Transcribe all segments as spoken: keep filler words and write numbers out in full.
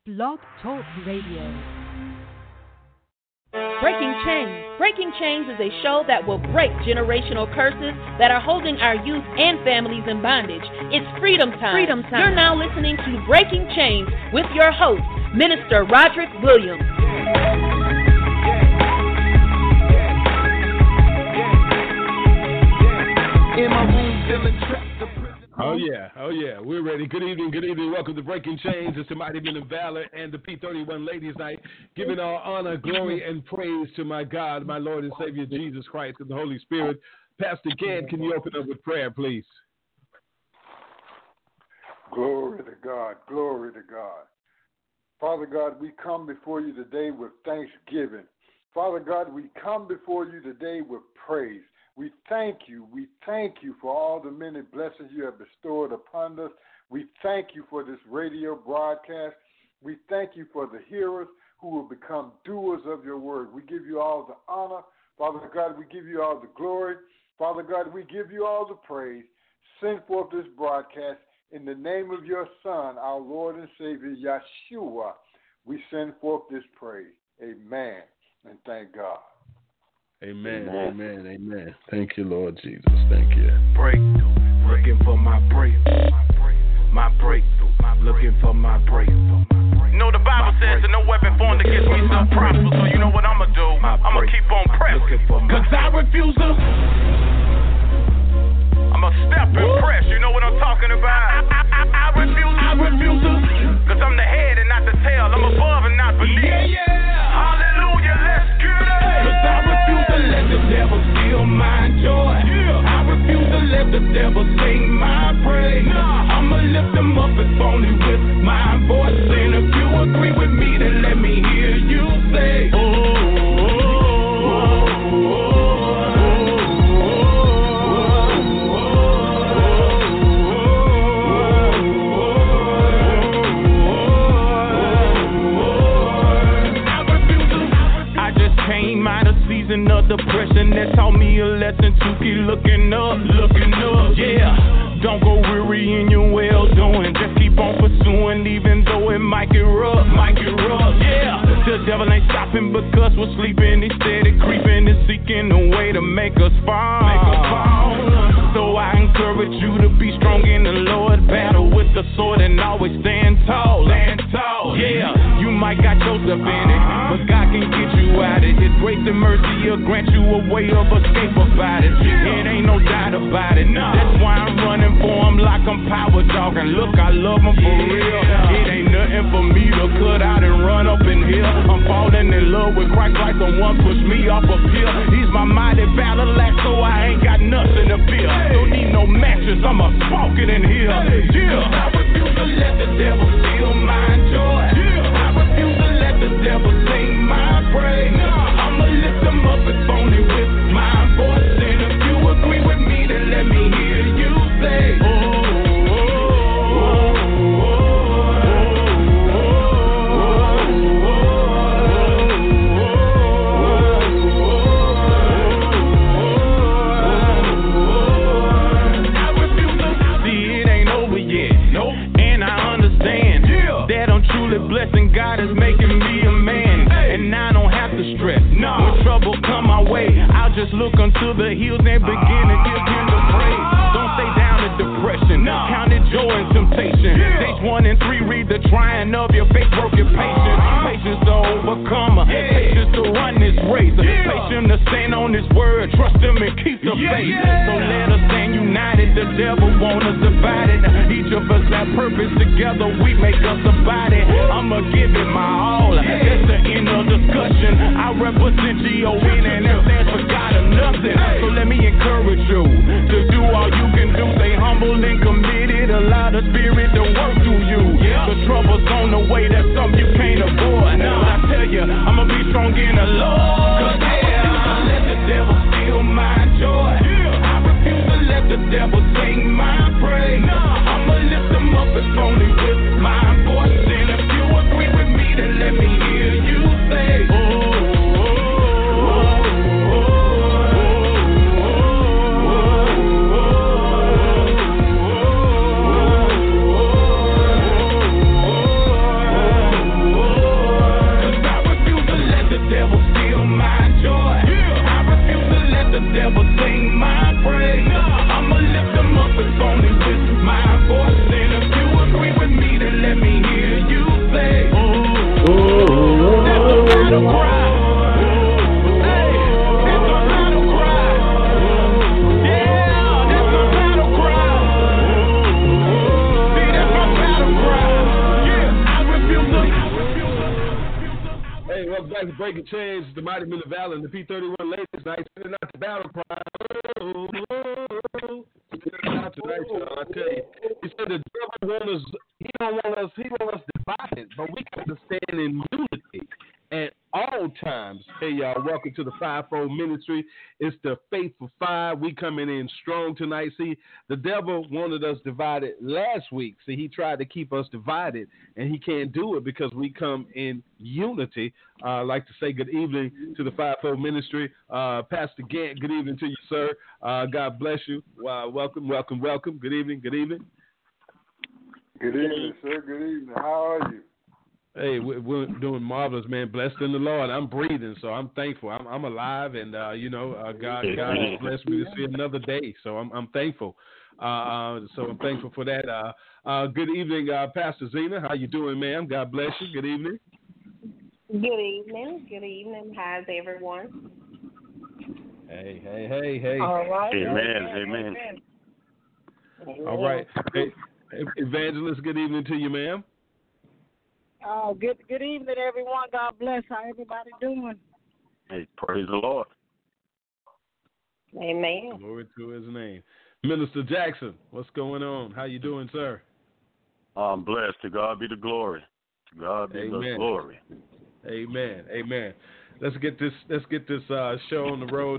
Blog Talk Radio. Breaking Chains. Breaking Chains is a show that will break generational curses that are holding our youth and families in bondage. It's freedom time. Freedom time. You're now listening to Breaking Chains with your host, Minister Roderick Williams. In my room, feeling trapped. Oh, yeah. Oh, yeah. We're ready. Good evening. Good evening. Welcome to Breaking Chains. It's the Mighty Men of Valor and the P thirty-one Ladies Night, giving all honor, glory, and praise to my God, my Lord and Savior, Jesus Christ, and the Holy Spirit. Pastor Ken, can you open up with prayer, please? Glory to God. Glory to God. Father God, we come before you today with thanksgiving. Father God, we come before you today with praise. We thank you. We thank you for all the many blessings you have bestowed upon us. We thank you for this radio broadcast. We thank you for the hearers who will become doers of your word. We give you all the honor. Father God, we give you all the glory. Father God, we give you all the praise. Send forth this broadcast in the name of your Son, our Lord and Savior, Yeshua. We send forth this praise. Amen. And thank God. Amen, amen, amen. Thank you, Lord Jesus. Thank you. Breakthrough, looking for my breakthrough. My breakthrough, looking for my breakthrough. You know the Bible says that no weapon formed against me shall prosper, so you know what I'ma do? I'ma keep on pressing. Cause I refuse to. I'ma step and press, you know what I'm talking about? I, I, I, I refuse I refuse to. Cause I'm the head and not the tail. I'm above and not beneath. Yeah, yeah. Hallelujah, let's get it. Cause I refuse to let the devil steal my joy. Yeah. I refuse to let the devil sing my praise. Nah. I'ma lift them up if only with my voice. And if you agree with me, then let me hear you say, oh, oh, oh, oh, oh. Of depression that taught me a lesson to keep looking up, looking up, yeah. Don't go weary in your well doing, just keep on pursuing, even though it might get rough, might get rough, yeah. The devil ain't stopping because we're sleeping, he's steady creeping and seeking a way to make us fall, make us fall. So I encourage you to be strong in the Lord, battle with the sword and always stand tall, stand tall, yeah. You might got Joseph in it, but God can get you out of it. His grace and mercy will grant you a way of escape about it. It ain't no doubt about it. That's why I'm running for him like I'm power dogging. Look, I love him for real. It ain't nothing for me to cut out and run up in here. I'm falling in love with Christ like someone pushed me off a pill. He's my mighty battle axe, so I ain't got nothing to fear. Don't need no matches, I'm a smoke it in here. Yeah. I refuse to let the devil steal my joy. I refuse to let the devil sing my praise. I'ma lift them up if only with my voice. And if you agree with me, then let me hear you say, oh, oh, oh, I refuse to. See, it ain't over yet. Nope. And I understand that I'm truly blessed and God is making me a man. And I don't have to stress. No. When trouble come my way, I'll just look unto the hills and begin to give him the praise. Don't stay down in depression. No. Count it joy and temptation. Yeah. Stage one and three, read the trying of your faith, work your patience. Uh-huh. Patience to overcome. Yeah. Patience to run this race. Yeah. Patience to stand on his word. Trust him and keep the yeah. faith. Yeah. So let us stand united. The devil want us divided. Each of us have purpose. Together we make us a body. I'ma give it my all. Yeah. That's the end of discussion. I represent G O N and that stands for God or nothing. So let me encourage you to do all you can do. Stay humble and committed. Allow the spirit to work through you. The trouble's on the way. That's something you can't avoid. But I tell you, I'ma be strong in the Lord. Cause yeah, I let the devil steal my joy. I refuse to let the devil sing my praise. I'ma lift them up if only with my voice. And if you agree with me, then let me hear you say, oh. Oh, back to Breaking Chains, the Mighty Men of Valor, and the P thirty-one Ladies Night, sending out the battle cry. Oh, oh, oh. Sending out tonight, y'all. I tell you, he said the devil want us. He don't want us. He want us divided, but we got to stand in unity at all times. Hey, y'all, welcome to the Fivefold Ministry. It's the Faithful Five. We coming in strong tonight. See, the devil wanted us divided last week. See, he tried to keep us divided, and he can't do it because we come in unity. Uh, I'd like to say good evening to the Fivefold Ministry. Uh, Pastor Gant, good evening to you, sir. Uh, God bless you. Uh, welcome, welcome, welcome. Good evening, good evening. Good evening, sir. Good evening. How are you? Hey, we're doing marvelous, man. Blessed in the Lord. I'm breathing, so I'm thankful. I'm, I'm alive, and uh, you know, uh, God, God has blessed me to see another day. So I'm, I'm thankful. Uh, so I'm thankful for that. Uh, uh, good evening, uh, Pastor Zena. How you doing, ma'am? God bless you. Good evening. Good evening. Good evening. How's everyone? Hey, hey, hey, hey. All right. Amen. Amen. Amen. All right. Hey, Evangelist. Good evening to you, ma'am. Oh, good good evening, everyone. God bless. How everybody doing? Hey, praise the Lord. Amen. Glory to his name. Minister Jackson, what's going on? How you doing, sir? I'm blessed. To God be the glory. To God be Amen. the glory. Amen. Amen. Let's get this let's get this uh, show on the road.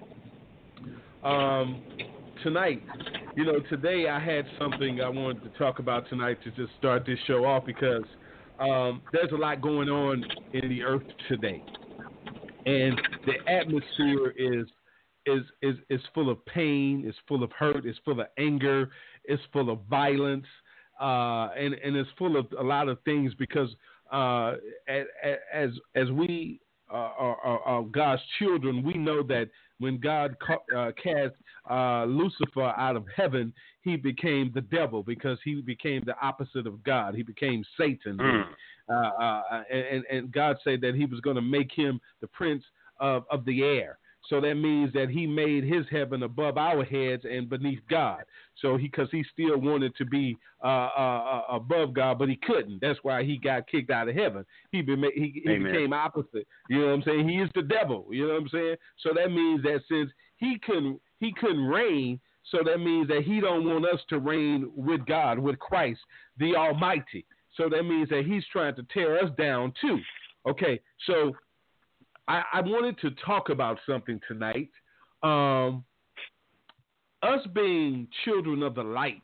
Uh, um, tonight, you know, today I had something I wanted to talk about tonight to just start this show off because Um, there's a lot going on in the earth today, and the atmosphere is is is is full of pain, it's full of hurt, it's full of anger, it's full of violence, uh, and and it's full of a lot of things because uh, as as we are, are, are God's children, we know that when God uh, cast uh, Lucifer out of heaven, he became the devil because he became the opposite of God. He became Satan. Mm. Uh, uh, and, and God said that he was going to make him the prince of, of the air. So that means that he made his heaven above our heads and beneath God. So he, because he still wanted to be uh, uh, above God, but he couldn't. That's why he got kicked out of heaven. He, be, he, he became opposite. You know what I'm saying? He is the devil. You know what I'm saying? So that means that since he couldn't, he couldn't reign, so that means that he don't want us to reign with God, with Christ, the Almighty. So that means that he's trying to tear us down too. Okay, so I, I wanted to talk about something tonight. Um, us being children of the light,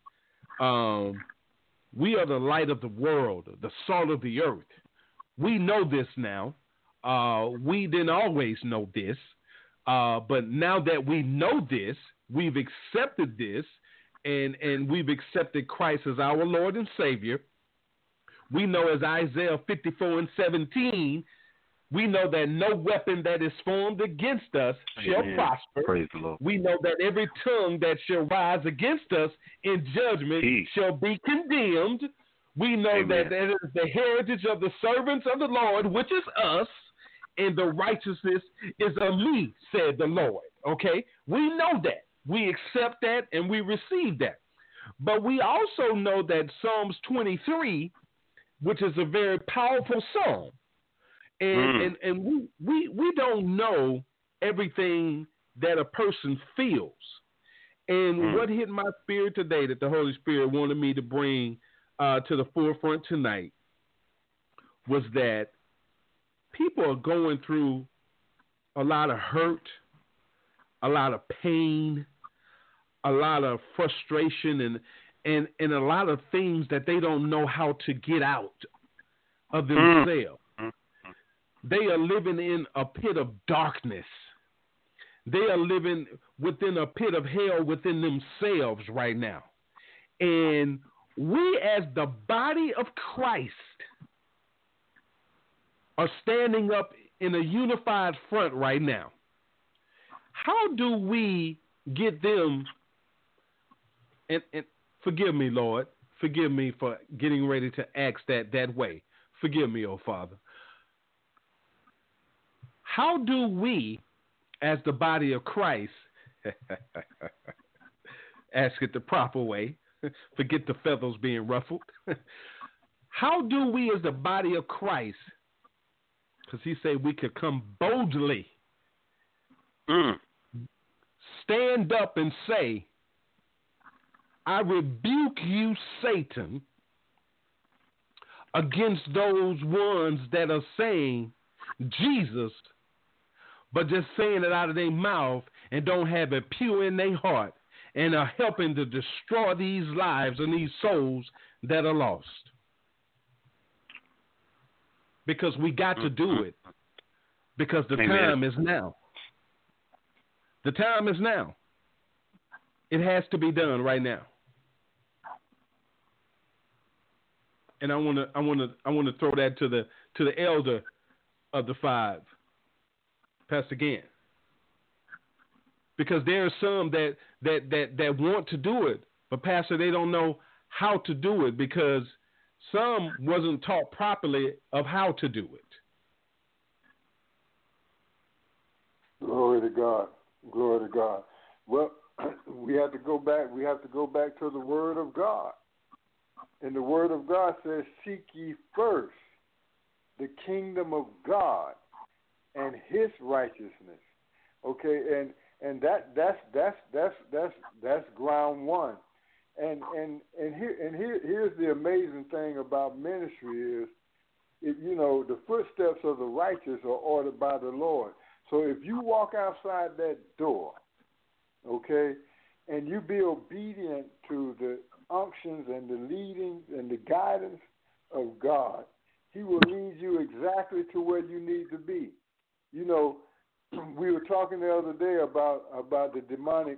um, we are the light of the world, the salt of the earth. We know this now. Uh, we didn't always know this, uh, but now that we know this, we've accepted this, and, and we've accepted Christ as our Lord and Savior. We know, as Isaiah fifty-four and seventeen, we know that no weapon that is formed against us shall Amen. prosper. Praise the Lord. We know that every tongue that shall rise against us in judgment Peace. shall be condemned. We know Amen. that that is the heritage of the servants of the Lord, which is us, and the righteousness is of me, said the Lord. Okay? We know that. We accept that and we receive that. But we also know that Psalms twenty-three, which is a very powerful psalm, and mm. and, and we, we we don't know everything that a person feels. And mm. what hit my spirit today that the Holy Spirit wanted me to bring uh, to the forefront tonight was that people are going through a lot of hurt, a lot of pain, a lot of frustration, and and, and a lot of things that they don't know how to get out of themselves. Mm. They are living in a pit of darkness. They are living within a pit of hell within themselves right now. And we, as the body of Christ, are standing up in a unified front right now. How do we get them, and, and forgive me, Lord, forgive me for getting ready to ask that that way. Forgive me, oh Father. How do we, as the body of Christ, ask it the proper way, forget the feathers being ruffled, how do we as the body of Christ because he said we could come boldly, Mm. stand up and say, I rebuke you, Satan, against those ones that are saying Jesus, but just saying it out of their mouth and don't have it pure in their heart and are helping to destroy these lives and these souls that are lost. Because we got to do it. Because the Amen. time is now. The time is now. It has to be done right now. And I want to, I want to, I want to throw that to the to the elder of the five, Pastor Gann, because there are some that that that that want to do it, but Pastor, they don't know how to do it because some wasn't taught properly of how to do it. Glory to God. Glory to God. Well, we have to go back. We have to go back to the Word of God. And the Word of God says, seek ye first the kingdom of God and his righteousness. Okay, and and that that's that's that's that's that's ground one. And and and here and here here's the amazing thing about ministry is, it, you know, the footsteps of the righteous are ordered by the Lord. So if you walk outside that door, okay, and you be obedient to the unctions and the leadings and the guidance of God, he will lead you exactly to where you need to be. You know, we were talking the other day about about the demonic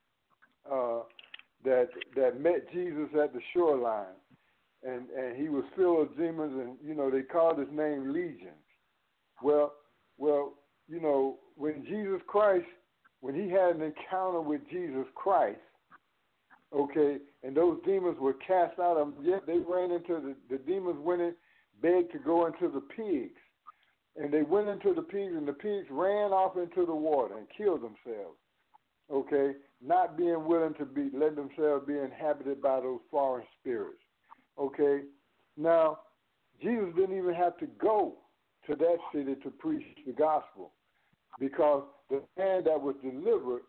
uh, that that met Jesus at the shoreline, and, and he was filled with demons, and you know they called his name Legion. Well, well, you know when Jesus Christ, when he had an encounter with Jesus Christ, okay, and those demons were cast out of him. Yet they ran into the the demons went in, begged to go into the pigs. And they went into the pigs, and the pigs ran off into the water and killed themselves, okay, not being willing to be, let themselves be inhabited by those foreign spirits, okay. Now, Jesus didn't even have to go to that city to preach the gospel because the man that was delivered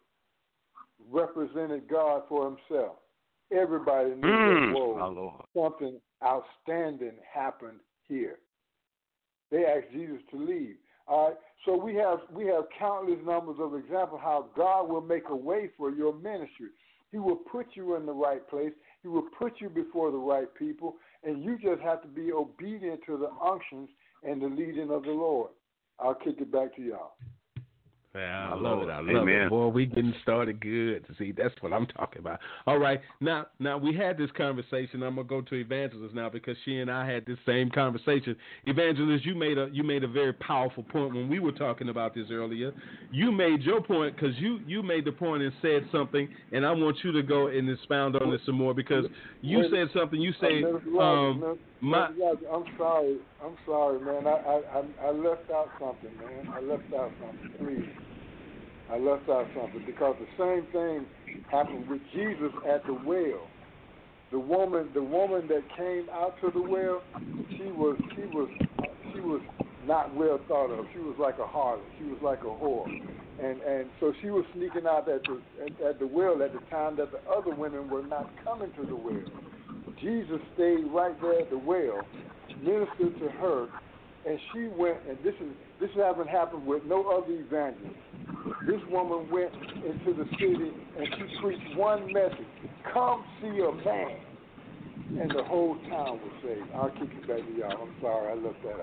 represented God for himself. Everybody knew Mm, that, whoa, my Lord. something outstanding happened here. They asked Jesus to leave. All right. So we have we have countless numbers of examples how God will make a way for your ministry. He will put you in the right place. He will put you before the right people, and you just have to be obedient to the unctions and the leading of the Lord. I'll kick it back to y'all. Yeah, I My love Lord. it. I love Amen. it. Boy, we getting started good. See, that's what I'm talking about. All right. Now, now we had this conversation. I'm gonna go to Evangelist now because she and I had this same conversation. Evangelist, you made a you made a very powerful point when we were talking about this earlier. You made your point because you you made the point and said something, and I want you to go and expound on this some more because you Wait, said something. You say, uh, Mister Rogers, um, Mister my. Rogers, I'm sorry. I'm sorry, man. I, I I I left out something, man. I left out something. Please. I left out something because the same thing happened with Jesus at the well. The woman, the woman that came out to the well, she was, she was, she was not well thought of. She was like a harlot. She was like a whore, and and so she was sneaking out at the at, at the well at the time that the other women were not coming to the well. Jesus stayed right there at the well, ministered to her, and she went. And this is this hasn't happened with no other evangelist. This woman went into the city and she preached one message: come see a man. And the whole town was saved. I'll kick it back to y'all. I'm sorry, I left that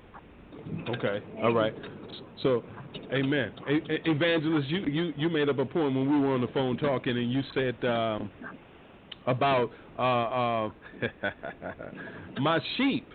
out. Okay, all right. So, amen. E- E- Evangelist, you, you, you made up a point when we were on the phone talking, and you said um, about uh, uh, my sheep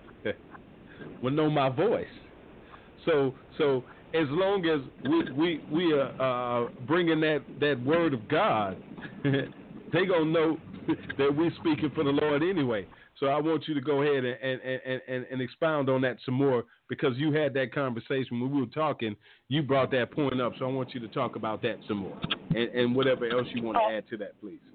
will know my voice. So, so as long as we we we are uh, bringing that, that word of God, they gonna know that we're speaking for the Lord anyway. So I want you to go ahead and, and, and, and, and expound on that some more because you had that conversation when we were talking. You brought that point up, so I want you to talk about that some more and, and whatever else you want to Oh. add to that, please.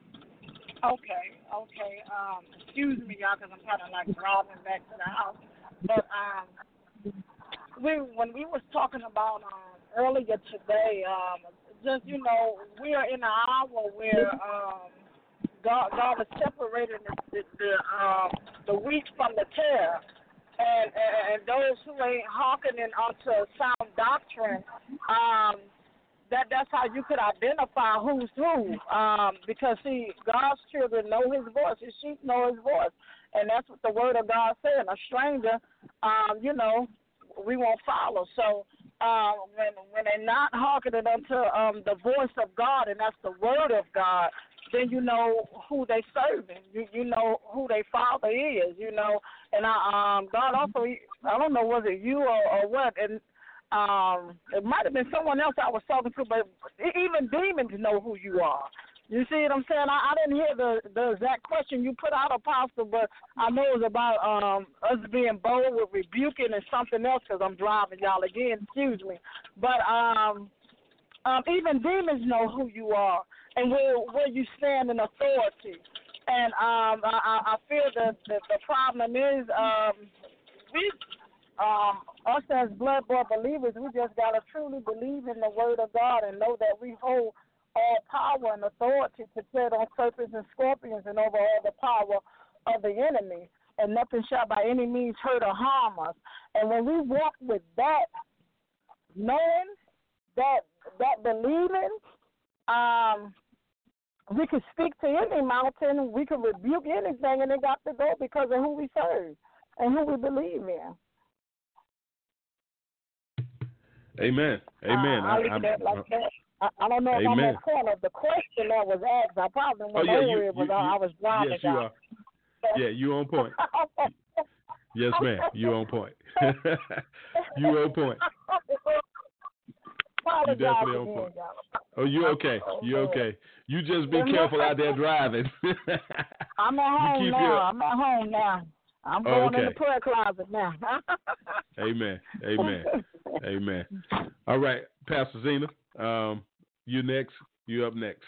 Okay, okay. Um, excuse me, y'all, because I'm kind of like driving back to the house. But um, we when we was talking about um, earlier today, um, just you know, we are in an hour where um, God God is separating the the, the, um, the wheat from the tare, and, and and those who ain't hearkening unto sound doctrine. Um, That that's how you could identify who's who, um, because see, God's children know His voice. His sheep know His voice, and that's what the Word of God said. A stranger, um, you know, we won't follow. So uh, when when they're not hearkening unto um, the voice of God, and that's the Word of God, then you know who they serving. You you know who their Father is. You know, and I, um, God also, I don't know was it you or, or what, and. Um, it might have been someone else I was talking to, but even demons know who you are. You see what I'm saying? I, I didn't hear the, the exact question you put out, Apostle, but I know it was about um, us being bold with rebuking and something else because I'm driving y'all again. Excuse me. But um, um, even demons know who you are and where, where you stand in authority. And um, I, I feel that the, the problem is um, we Um, us as blood-bought believers, we just got to truly believe in the Word of God and know that we hold all power and authority to tread on serpents and scorpions and over all the power of the enemy, and nothing shall by any means hurt or harm us. And when we walk with that, knowing that, that believing, um, we can speak to any mountain, we can rebuke anything, and it got to go because of who we serve and who we believe in. Amen. Amen. Uh, I, I, like I, I don't know if Amen. I'm on point of the question that was asked. I probably went oh, yeah, over you, it, but you, I, I was driving. Yes, you are. Yeah, you on point. Yes, ma'am. You on point. You on point. You definitely on point. Oh, you okay? You okay? You just be careful out there driving. I'm at home now. Your... I'm at home now. I'm going oh, okay. in the prayer closet now. Amen. Amen. Amen. All right, Pastor Zena, um, you next. You up next.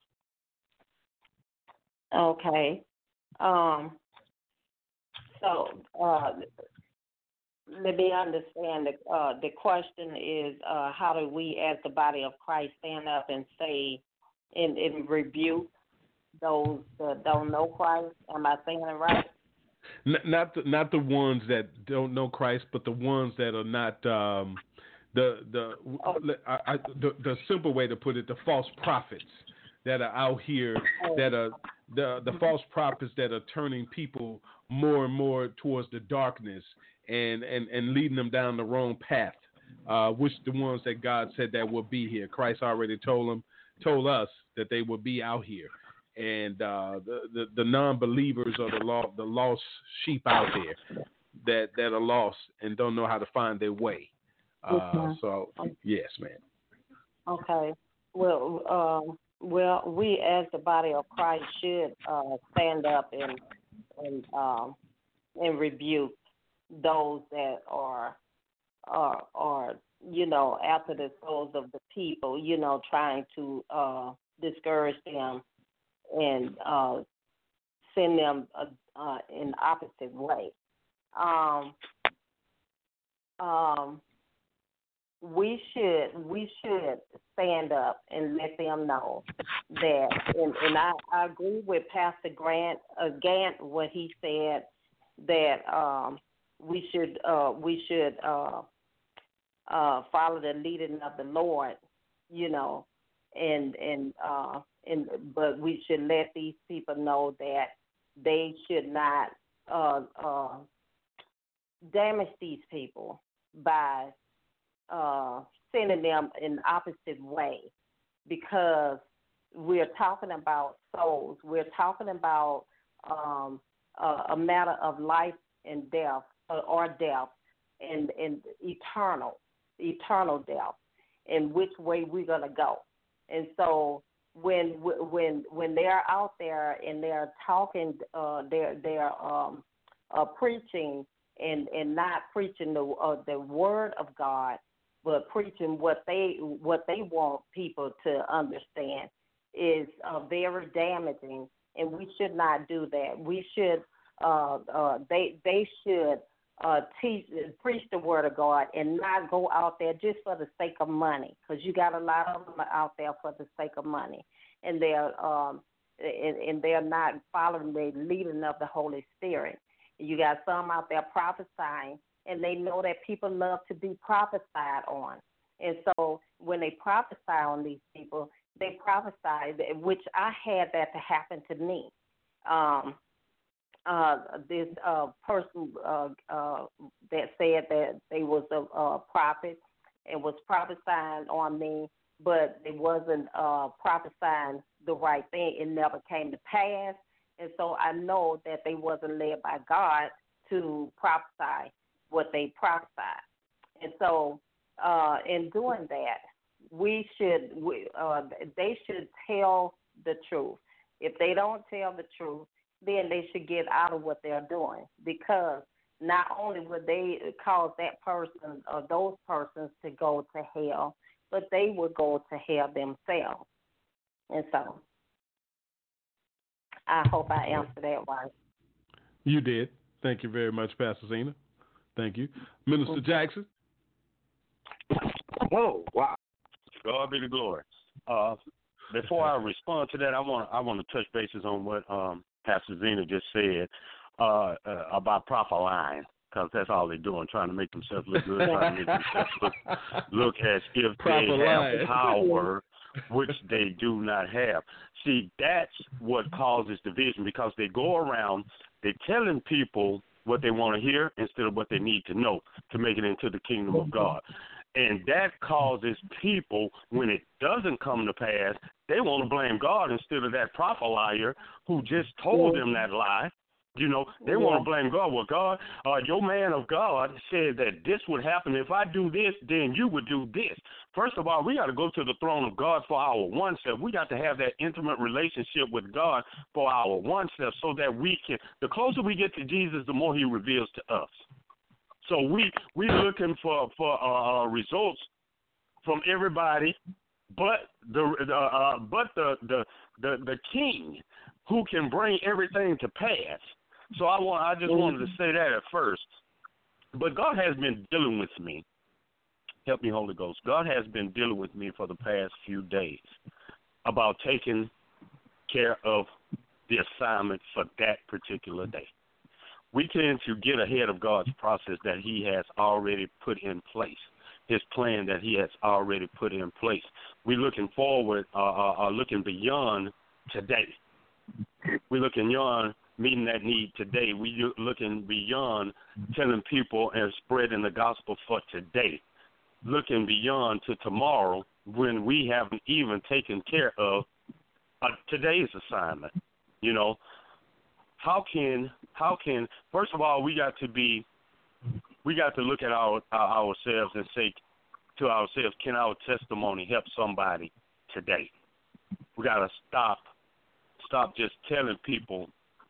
Okay. Um, so uh, let me understand. The, uh, the question is, uh, how do we, as the body of Christ, stand up and say and, and rebuke those that don't know Christ? Am I saying it right? Not the, not the ones that don't know Christ, but the ones that are not um, the the, oh. I, I, the the simple way to put it, the false prophets that are out here, oh. that are the the false prophets that are turning people more and more towards the darkness and, and, and leading them down the wrong path, uh, which the ones that God said that will be here. Christ already told them, told us that they will be out here. And uh, the, the the non-believers or the law, the lost sheep out there that, that are lost and don't know how to find their way. Uh, so yes, man. Okay. Well, um, well, we as the body of Christ should uh, stand up and and um, and rebuke those that are are are you know after the souls of the people. You know, trying to uh, discourage them and uh, send them uh, uh, in the opposite way. Um, um, we should we should stand up and let them know that, and, and I, I agree with Pastor Grant uh, Gant what he said, that um, we should uh, we should uh, uh, follow the leading of the Lord, you know, and and uh, and but we should let these people know that they should not uh, uh, damage these people by uh, sending them in the opposite way, because we're talking about souls. We're talking about um, uh, a matter of life and death, or, or death, and, and eternal, eternal death, and which way we're gonna go. And so when when when they're out there and they're talking, uh, they're they're um, uh, preaching and, and not preaching the uh, the word of God, but preaching what they what they want people to understand, is uh, very damaging, and we should not do that. We should uh, uh, they they should uh, teach, preach the word of God, and not go out there just for the sake of money, because you got a lot of them out there for the sake of money, and they're um, and, and they're not following the leading of the Holy Spirit. You got some out there prophesying, and they know that people love to be prophesied on. And so when they prophesy on these people, they prophesy, which I had that to happen to me. Um, uh, this uh, person uh, uh, that said that they was a, a prophet and was prophesying on me, but it wasn't uh, prophesying the right thing. It never came to pass. And so I know that they wasn't led by God to prophesy what they prophesied. And so uh, in doing that, we should, we, uh, they should tell the truth. If they don't tell the truth, then they should get out of what they're doing, because not only would they cause that person or those persons to go to hell, but they would go to hell themselves. And so I hope I answered that right. You did. Thank you very much, Pastor Zena. Thank you. Minister Jackson. Whoa, wow. God be the glory. Uh, before I respond to that, I want I want to touch bases on what um, Pastor Zena just said uh, uh, about proper lying, because that's all they're doing, trying to make themselves look good, trying to make themselves look, look as if proper they lying. have power, which they do not have. See, that's what causes division, because they go around, they're telling people what they want to hear instead of what they need to know to make it into the kingdom of God. And that causes people, when it doesn't come to pass, they want to blame God instead of that prophet liar who just told them that lie. You know, they want to blame God. Well, God, uh, your man of God said that this would happen. If I do this, then you would do this. First of all, we got to go to the throne of God for our one self. We got to have that intimate relationship with God for our one self, so that we can, the closer we get to Jesus, the more he reveals to us. So we we looking for for uh, results from everybody, but the uh, but the, the the the King, who can bring everything to pass. So I want I just wanted to say that at first. But God has been dealing with me. Help me, Holy Ghost. God has been dealing with me for the past few days about taking care of the assignment for that particular day. We tend to get ahead of God's process that he has already put in place, his plan that he has already put in place. We're looking forward, uh, uh, looking beyond today. We're looking beyond meeting that need today. We're looking beyond telling people and spreading the gospel for today. Looking beyond to tomorrow, when we haven't even taken care of uh, today's assignment, you know. How can, how can, first of all, we got to be, we got to look at our, our ourselves and say to ourselves, can our testimony help somebody today? We got to stop, stop just telling people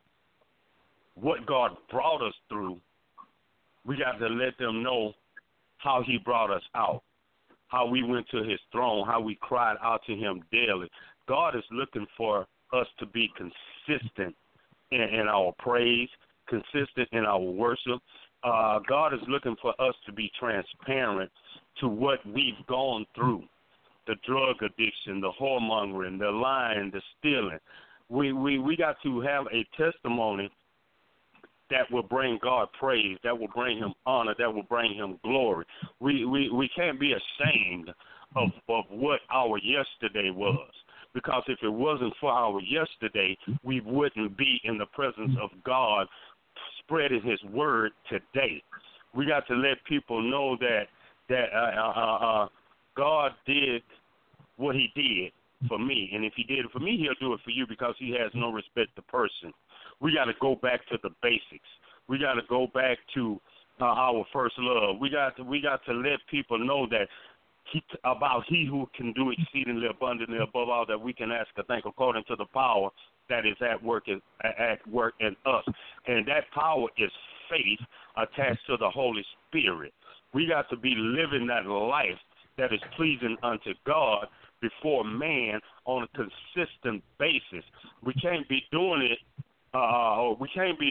what God brought us through. We got to let them know how he brought us out, how we went to his throne, how we cried out to him daily. God is looking for us to be consistent in, in our praise, consistent in our worship. Uh, God is looking for us to be transparent to what we've gone through, the drug addiction, the whoremongering, the lying, the stealing. We, we, we got to have a testimony that will bring God praise, that will bring him honor, that will bring him glory. We we, we can't be ashamed of, of what our yesterday was, because if it wasn't for our yesterday, we wouldn't be in the presence of God spreading his word today. We got to let people know that that uh, uh, uh, God did what he did for me, and if he did it for me, he'll do it for you, because he has no respect to person. We got to go back to the basics. We got to go back to uh, our first love. We got to we got to let people know that he, about he who can do exceedingly abundantly above all that we can ask or think, according to the power that is at work in, at work in us. And that power is faith attached to the Holy Spirit. We got to be living that life that is pleasing unto God before man on a consistent basis. We can't be doing it, uh, we can't be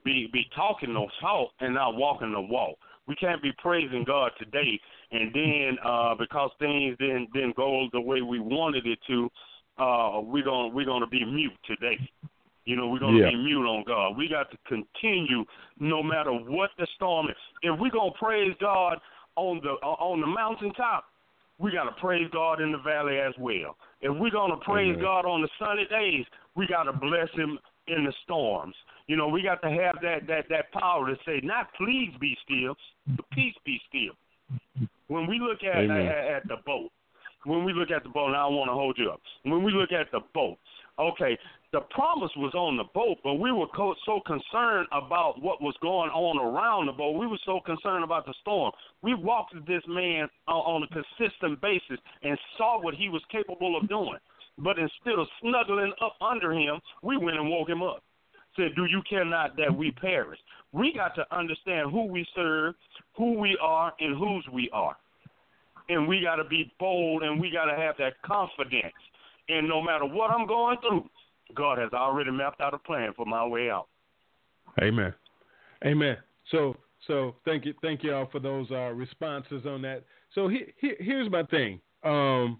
be be talking the talk and not walking the walk. We can't be praising God today and then uh, because things didn't didn't go the way we wanted it to, uh, we're gonna we're gonna be mute today. You know, we're gonna yeah. be mute on God. We got to continue no matter what the storm is. If we're gonna praise God on the on the mountaintop, we got to praise God in the valley as well. If we're going to praise Amen. God on the sunny days, we got to bless him in the storms. You know, we got to have that, that, that power to say, not please be still, but peace be still. When we look at, at, at the boat, when we look at the boat, and I don't want to hold you up. When we look at the boat, okay, the promise was on the boat, but we were co- so concerned about what was going on around the boat. We were so concerned about the storm. We walked with this man uh, on a consistent basis and saw what he was capable of doing. But instead of snuggling up under him, we went and woke him up. Said, do you care not that we perish? We got to understand who we serve, who we are, and whose we are. And we got to be bold, and we got to have that confidence. And no matter what I'm going through, God has already mapped out a plan for my way out. Amen. Amen. So, so thank you, thank you all for those uh, responses on that. So he, he, here's my thing. Um,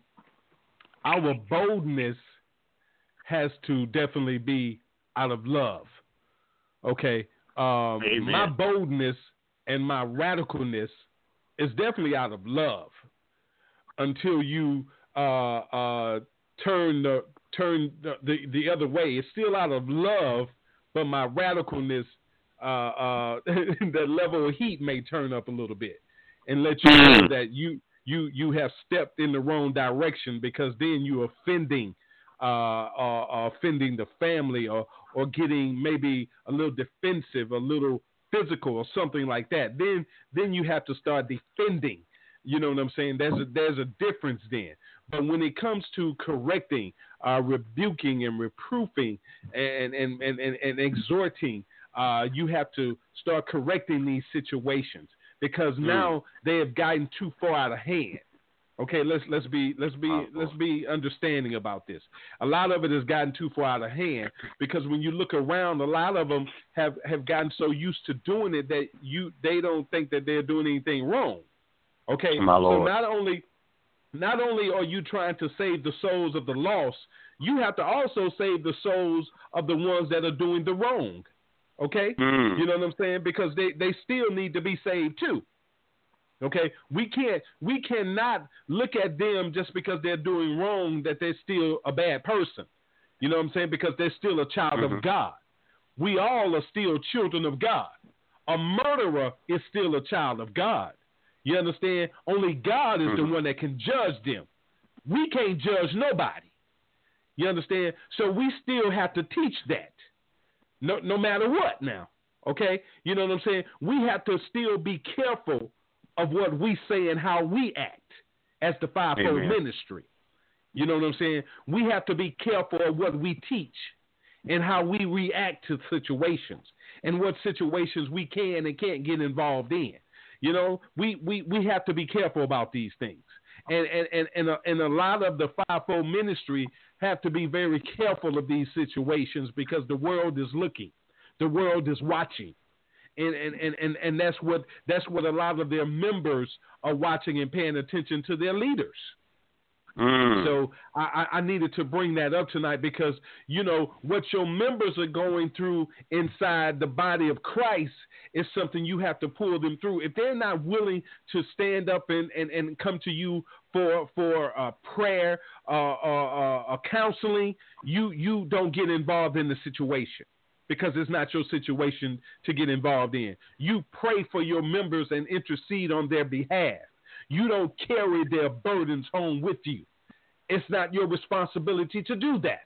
our boldness has to definitely be out of love. Okay. Um, my boldness and my radicalness is definitely out of love until you uh, uh, turn the turn the, the, the other way. It's still out of love, but my radicalness, uh, uh, the level of heat may turn up a little bit and let you know that you you you have stepped in the wrong direction, because then you're offending uh, uh, offending the family, or or getting maybe a little defensive, a little physical, or something like that. Then then you have to start defending. You know what I'm saying? There's a, there's a difference then. But when it comes to correcting, uh, rebuking and reproofing and, and, and, and, and exhorting, uh, you have to start correcting these situations, because now they have gotten too far out of hand. Okay, let's let's be let's be let's be understanding about this. A lot of it has gotten too far out of hand, because when you look around, a lot of them have, have gotten so used to doing it that you they don't think that they're doing anything wrong. Okay, My Lord. So not only not only are you trying to save the souls of the lost, you have to also save the souls of the ones that are doing the wrong. Okay, mm. you know what I'm saying? Because they, they still need to be saved too. Okay, we can't we cannot look at them just because they're doing wrong that they're still a bad person. You know what I'm saying? Because they're still a child mm-hmm. of God. We all are still children of God. A murderer is still a child of God. You understand? Only God is mm-hmm. the one that can judge them. We can't judge nobody. You understand? So we still have to teach that. No, no matter what now. Okay? You know what I'm saying? We have to still be careful of what we say and how we act as the fivefold Amen. ministry. You know what I'm saying? We have to be careful of what we teach and how we react to situations, and what situations we can and can't get involved in. You know, we, we, we have to be careful about these things. And and, and, and, a, and a lot of the fivefold ministry have to be very careful of these situations, because the world is looking. The world is watching. And and, and, and and that's what that's what a lot of their members are watching and paying attention to their leaders. Mm. So I, I needed to bring that up tonight, because, you know, what your members are going through inside the body of Christ is something you have to pull them through. If they're not willing to stand up and, and, and come to you for for uh, prayer, uh, uh, uh, counseling, you you don't get involved in the situation, because it's not your situation to get involved in. You pray for your members and intercede on their behalf. You don't carry their burdens home with you. It's not your responsibility to do that.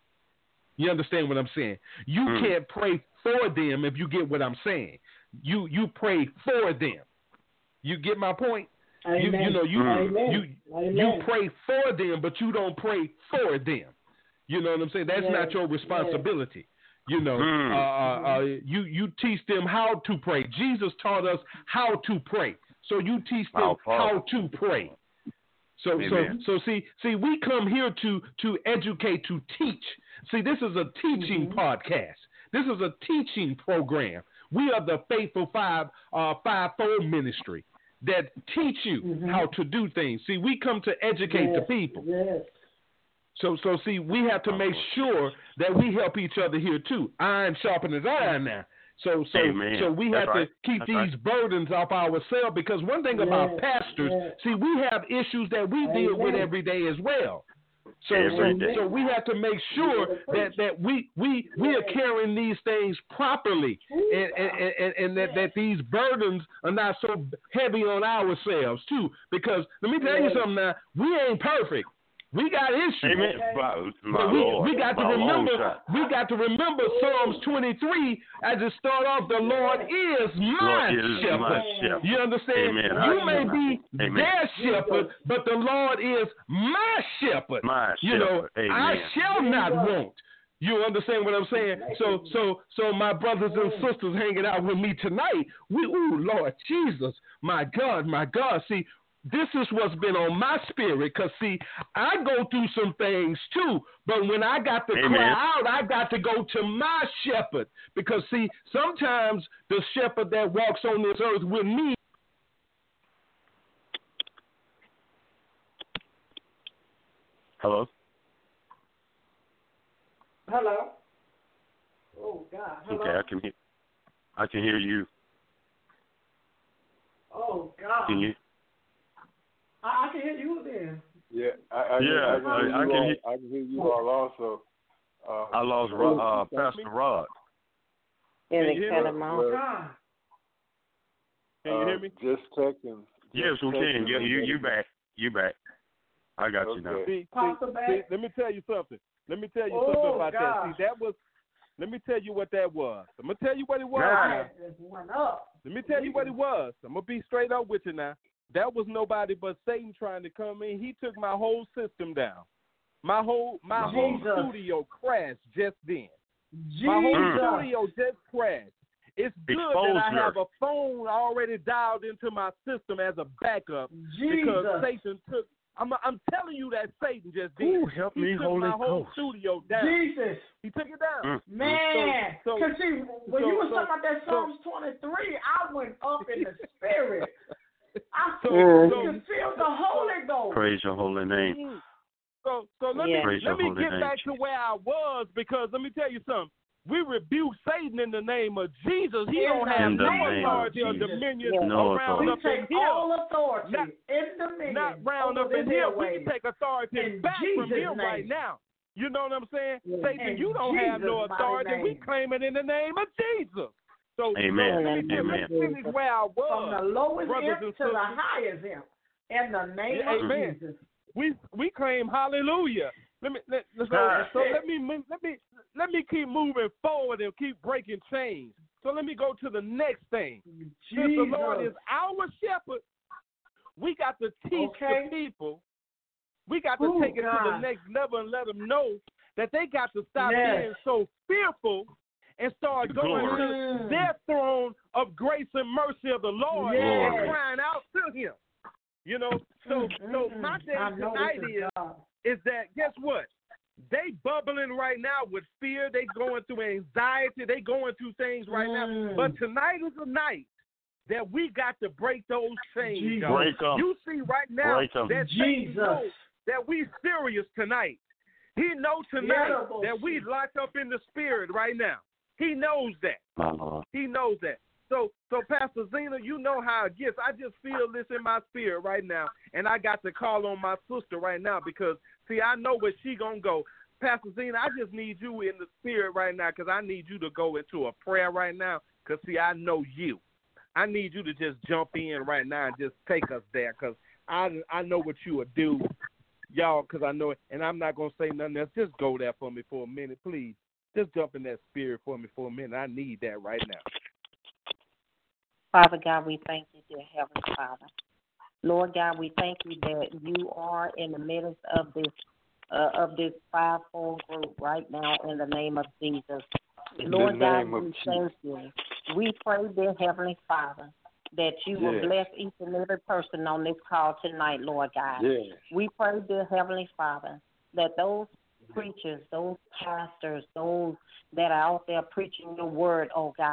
You understand what I'm saying? You mm. can't pray for them, if you get what I'm saying. You you pray for them. You get my point? Amen. You, you know, you, Amen. you, Amen. you pray for them, but you don't pray for them. You know what I'm saying? That's yes. not your responsibility. Yes. You know, mm. uh, uh, you, you teach them how to pray. Jesus taught us how to pray. So you teach them oh, how to pray. So, Amen. so, so see, see, we come here to, to educate, to teach. See, this is a teaching mm-hmm. podcast. This is a teaching program. we are the faithful five, uh, five-fold ministry that teach you mm-hmm. how to do things. See, we come to educate yes. the people. Yes. So, so see, we have to make sure that we help each other here too. Iron sharpens iron now. So, so, Amen. so we That's have right. to keep That's these right. burdens off ourselves, because one thing yes. about pastors, yes. see, we have issues that we Amen. deal with every day as well. So, Every so, day. so we have to make sure that, that we we we are carrying these things properly, and and, and, and that, that these burdens are not so heavy on ourselves too. Because let me tell you something now, we ain't perfect. We got issues. Amen. My, my we, Lord. we got to my remember. Lord. We got to remember Psalms twenty-three as it start off. The Lord is my Lord is shepherd. my shepherd. You understand? Amen. You may be Amen. their shepherd, but the Lord is my shepherd. My you know, shepherd. Amen. I shall not want. You understand what I'm saying? So, so, so, my brothers and sisters hanging out with me tonight, we, ooh, Lord Jesus, my God, my God. See, this is what's been on my spirit, because, see, I go through some things, too. But when I got to Amen. cry out, I got to go to my shepherd. Because, see, sometimes the shepherd that walks on this earth with me. Hello? Hello? Oh, God. Hello? Okay, I can hear, I can hear you. Oh, God. Can you? I, I can hear you then. Yeah, I, I, yeah, I, can, hear I, I, can all, hear, I can hear you all also. Uh, I lost uh, Pastor Rod. In Can the you hear me? Oh, God. Can you hear me? Uh, just checking. Yes, we can. Yeah, you you back. You back. I got okay. you now. See, Pastor see, back. see, let me tell you something. Let me tell you Oh, something about God. that. See, that was. Let me tell you what that was. I'm gonna tell you what it was. Nah. Now. Just went up. Let me tell you what it was. I'm gonna be straight up with you now. That was nobody but Satan trying to come in. He took my whole system down. My whole my Jesus. whole studio crashed just then. Jesus. My whole studio just crashed. It's good Exposure. that I have a phone already dialed into my system as a backup, Jesus. because Satan took. I'm I'm telling you that Satan just did. Ooh, help he me, took Holy my whole Ghost. studio down. Jesus. He took it down. Mm. Man, So- so- because see, when so- you were so- talking about that so- Psalms twenty-three, I went up in the spirit. I So- you so- can feel the Holy Ghost. Praise your holy name. So so let Yeah. me Praise let your me holy get name, back to where I was, because let me tell you something. We rebuke Satan in the name of Jesus. He In don't the have In the no name authority of or Jesus. dominion Yeah. No around We up in take here. all authority Not- in dominion. Not round over up in this here. airway. We take authority In back from Jesus' here right name. now. You know what I'm saying? Yeah. Satan, In you don't have no Jesus' mighty authority. We name. claim it in the name of Jesus. So, Amen. so let me Amen. let me finish where I From the was. lowest brothers imp and to the sisters. highest imp. In the name Yeah, of amen. Jesus. We we claim hallelujah. Let me let, so, Ah. so let me move- let me let me keep moving forward and keep breaking chains. So let me go to the next thing. Since the Lord is our shepherd, we got to teach Okay. the people. We got to Ooh, take it to the God. next level and let them know that they got to stop Yes. being so fearful and start going Glory. to Mm. their throne of grace and mercy of the Lord Yes. and crying out to Him. You know, so Mm, so mm, my mm. thing I know tonight this is God. is that guess what? They bubbling right now with fear. They going through anxiety. They going through things right now. Mm. But tonight is a night that we got to break those chains. Jesus. y'all. Break 'em. You see right now Break 'em. that Satan Jesus. knows that we serious tonight. He knows tonight Yeah, but- that we locked up in the spirit right now. He knows that. My Lord. He knows that. So, so Pastor Zena, you know how it gets. I just feel this in my spirit right now, and I got to call on my sister right now because, see, I know where she gonna go. Pastor Zena, I just need you in the spirit right now because I need you to go into a prayer right now because, see, I know you. I need you to just jump in right now and just take us there because I, I know what you would do, y'all, because I know it, and I'm not going to say nothing else. Just go there for me for a minute, please. Just jump in that spirit for me for a minute. I need that right now. Father God, we thank you, dear Heavenly Father. Lord God, we thank you that you are in the midst of this uh, of this fivefold group right now in the name of Jesus. In Lord the God, name of we Jesus. thank you. We pray, dear Heavenly Father, that you will Yes. bless each and every person on this call tonight, Lord God. Yes. We pray, dear Heavenly Father, that those preachers, those pastors, those that are out there preaching your word, oh God,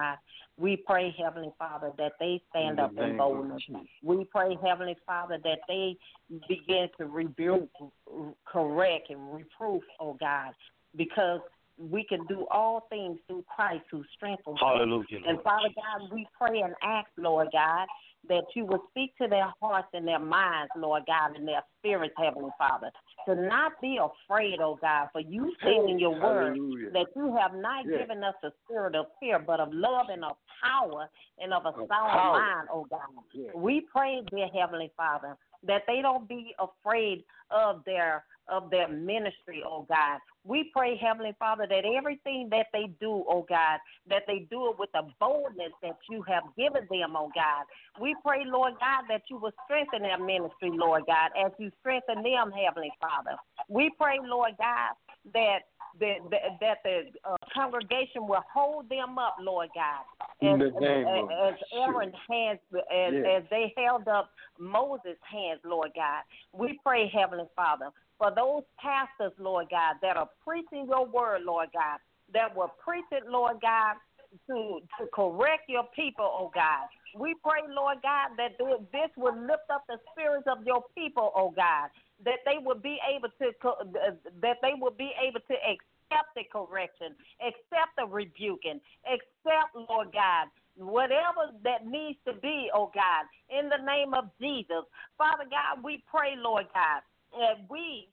We pray, Heavenly Father, that they stand In up the in name boldness. of Jesus. We pray, Heavenly Father, that they begin to rebuke, correct, and reproof, oh God, because we can do all things through Christ who strengthens us. Hallelujah. And Father God, we pray and ask, Lord God, that you will speak to their hearts and their minds, Lord God, and their spirits, Heavenly Father, to not be afraid, oh God, for you said in your word Hallelujah. that you have not Yes. given us a spirit of fear, but of love and of power and of a Of sound power. mind, oh God. Yes. We pray, dear Heavenly Father, that they don't be afraid of their of their ministry, oh God. We pray, Heavenly Father, that everything that they do, oh God, that they do it with the boldness that you have given them, oh God. We pray, Lord God, that you will strengthen their ministry, Lord God, as you strengthen them, Heavenly Father. We pray, Lord God, that that, that, that the uh, congregation will hold them up, Lord God, In as, the name as, of as Aaron's hands, as, Yes. as they held up Moses' hands, Lord God. We pray, Heavenly Father, for those pastors, Lord God, that are preaching your word, Lord God, that will preach it, Lord God, to, to correct your people, oh God. We pray, Lord God, that this will lift up the spirits of your people, oh God, that they will be able to, that they will be able to accept the correction, accept the rebuking, accept, Lord God, whatever that needs to be, oh God, in the name of Jesus. Father God, we pray, Lord God, that we,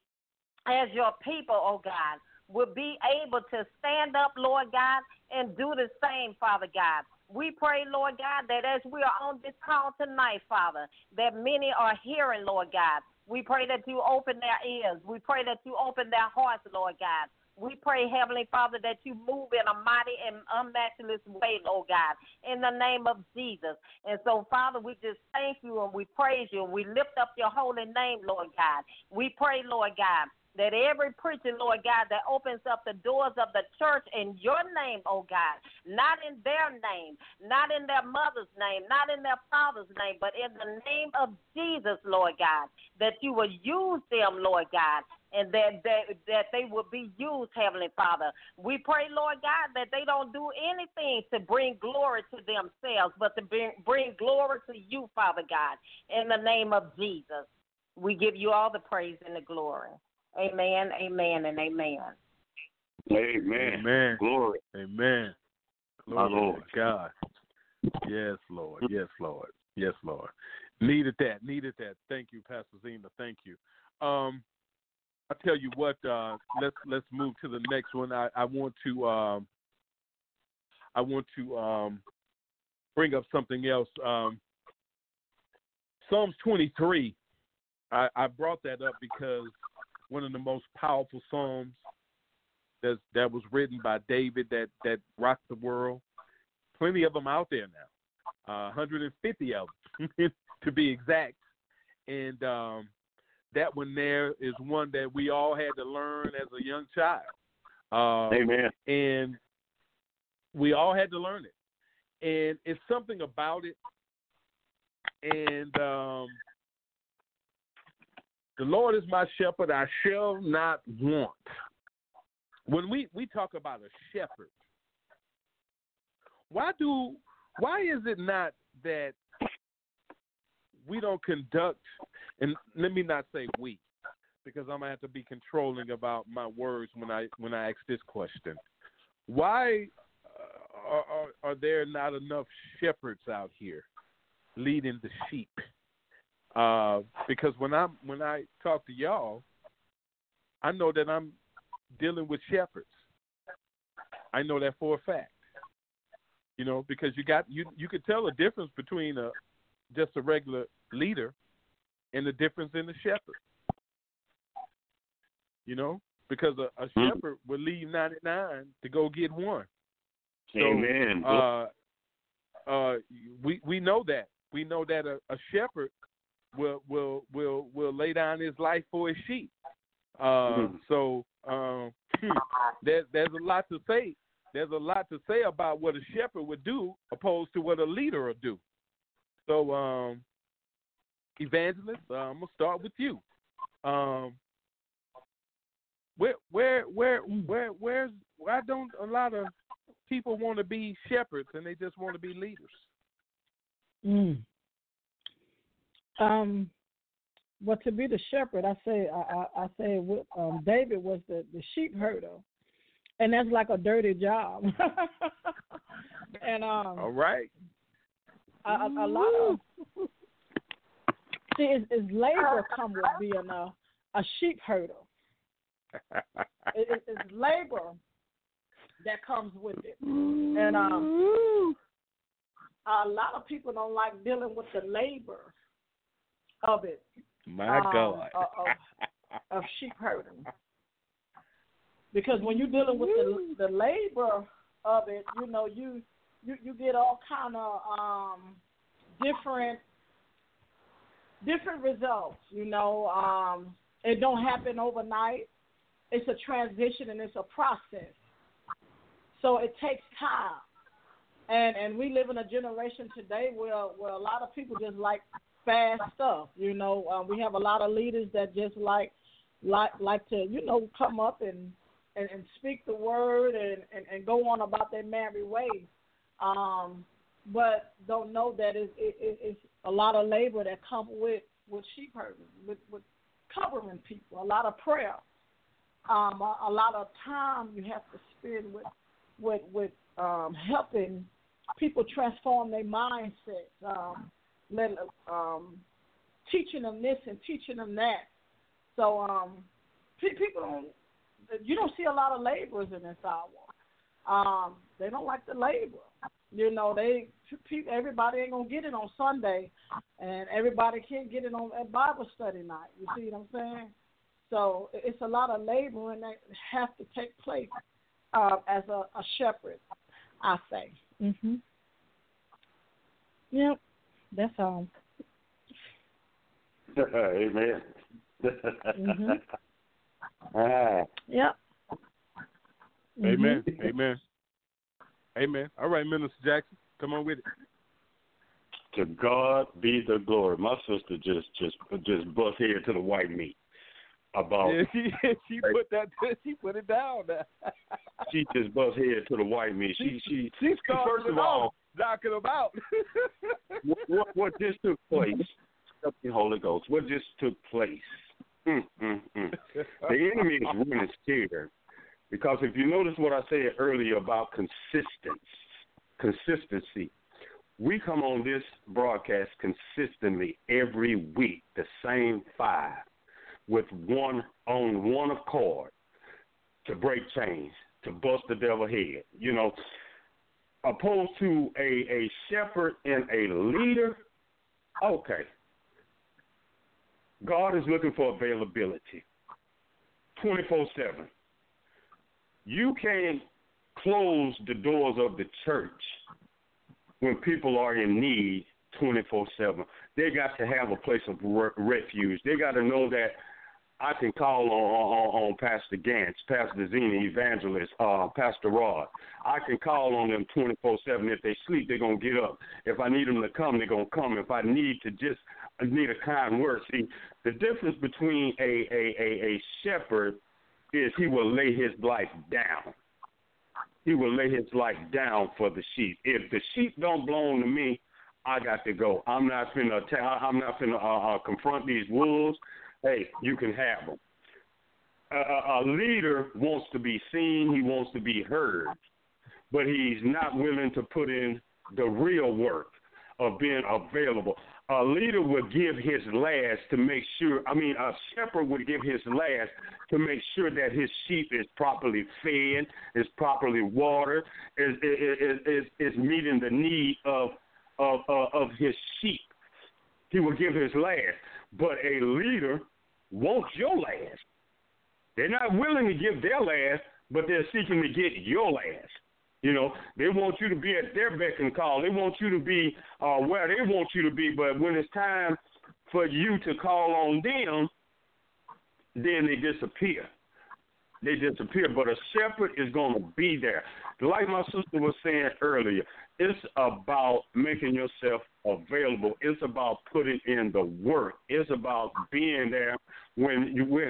as your people, oh God, will be able to stand up, Lord God, and do the same, Father God. We pray, Lord God, that as we are on this call tonight, Father, that many are hearing, Lord God. We pray that you open their ears. We pray that you open their hearts, Lord God. We pray, Heavenly Father, that you move in a mighty and unmatchless way, Lord God, in the name of Jesus. And so, Father, we just thank you and we praise you and we lift up your holy name, Lord God. We pray, Lord God, that every preacher, Lord God, that opens up the doors of the church in your name, oh God, not in their name, not in their mother's name, not in their father's name, but in the name of Jesus, Lord God, that you will use them, Lord God, and that, that, that they will be used, Heavenly Father. We pray, Lord God, that they don't do anything to bring glory to themselves, but to bring, bring glory to you, Father God, in the name of Jesus. We give you all the praise and the glory. Amen, amen, and amen. Amen. Amen. Glory. Amen. My Glory Lord. to God. Yes, Lord. Yes, Lord. Yes, Lord. Needed that. Needed that. Thank you, Pastor Zena. Thank you. Um, I tell you what. Uh, let's let's move to the next one. I, I want to um, I want to um, bring up something else. Um, Psalms twenty-three. I, I brought that up because one of the most powerful psalms that that was written by David that, that rocked the world. Plenty of them out there now, uh, one hundred fifty of them to be exact. And um, that one there is one that we all had to learn as a young child. Um, Amen. And we all had to learn it. And it's something about it. And um, the Lord is my shepherd, I shall not want. When we, we talk about a shepherd, why do why is it not that we don't conduct, and let me not say we, because I'm gonna have to be controlling about my words when I when I ask this question. Why uh, are, are, are there not enough shepherds out here leading the sheep? Uh, because when I when I talk to y'all, I know that I'm dealing with shepherds. I know that for a fact. You know, because you got you you could tell a difference between a just a regular leader and the difference in the shepherd. You know, because a, a mm-hmm. shepherd will leave ninety-nine to go get one. So, Amen. Uh, uh, we we know that we know that a, a shepherd will will will will lay down his life for his sheep. Uh, mm-hmm. So um, there, there's a lot to say. There's a lot to say about what a shepherd would do opposed to what a leader would do. So, um, evangelist, uh, I'm gonna start with you. Um, where, where, where, where, where's? Why don't a lot of people want to be shepherds and they just want to be leaders? Mm. Um, well, to be the shepherd, I say, I, I, I say, um, David was the, the sheep herder, and that's like a dirty job. and um, all right, a, a, a lot of see, is, is labor come with being a, a sheep herder. it, it's labor that comes with it, and um, a lot of people don't like dealing with the labor of it. My um, God, of, of, of sheep herding, because when you're dealing with the the labor of it, you know, you you, you get all kind of um, different different results. You know, um, it don't happen overnight. It's a transition and it's a process. So it takes time. And and we live in a generation today where where a lot of people just like fast stuff. You know, um, we have a lot of leaders that just like like like to, you know, come up and, and, and speak the word and, and, and go on about their merry way. Um, but don't know that it's, it, it's a lot of labor that comes with, with sheep herding, with, with covering people, a lot of prayer. Um, a, a lot of time you have to spend with with with um, helping people transform their mindsets, um, let, um, teaching them this and teaching them that. So um, pe- people don't, you don't see a lot of laborers in this hour. Um, they don't like the labor. You know, they people, everybody ain't gonna get it on Sunday, and everybody can't get it on at Bible study night. You see what I'm saying? So it's a lot of laboring that have to take place uh, as a, a shepherd, I say. Mm-hmm. Yep, that's all. Amen. Mm-hmm. ah. Yep. Amen. Mm-hmm. Amen. Amen. All right, Minister Jackson, come on with it. To God be the glory. My sister just just just bust head to the white meat about. Yeah, she she put that she put it down. She just bust head to the white meat. She she she started first of it all off, knocking them out. what, what what just took place? The Holy Ghost. What just took place? Mm, mm, mm. The enemy is running scared. Because if you notice what I said earlier about consistency, consistency, we come on this broadcast consistently every week, the same five, with one on one accord to break chains, to bust the devil head. You know, opposed to a, a shepherd and a leader, okay. God is looking for availability twenty-four seven. You can't close the doors of the church when people are in need twenty-four seven. They got to have a place of re- refuge. They got to know that I can call on, on, on Pastor Gantz, Pastor Zena, Evangelist, uh, Pastor Rod. I can call on them twenty-four seven. If they sleep, they're going to get up. If I need them to come, they're going to come. If I need to just I need a kind word. See, the difference between a, a, a, a shepherd is he will lay his life down. He will lay his life down for the sheep. If the sheep don't belong to me, I got to go. I'm not finna. I'm not finna uh, uh, confront these wolves. Hey, you can have them. A, a, a leader wants to be seen. He wants to be heard, but he's not willing to put in the real work of being available. A leader would give his last to make sure, I mean, a shepherd would give his last to make sure that his sheep is properly fed, is properly watered, is is is, is meeting the need of, of, of, of his sheep. He will give his last. But a leader wants your last. They're not willing to give their last, but they're seeking to get your last. You know, they want you to be at their beck and call. They want you to be uh, where they want you to be. But when it's time for you to call on them, then they disappear. They disappear. But a shepherd is going to be there. Like my sister was saying earlier, it's about making yourself available. It's about putting in the work. It's about being there when you when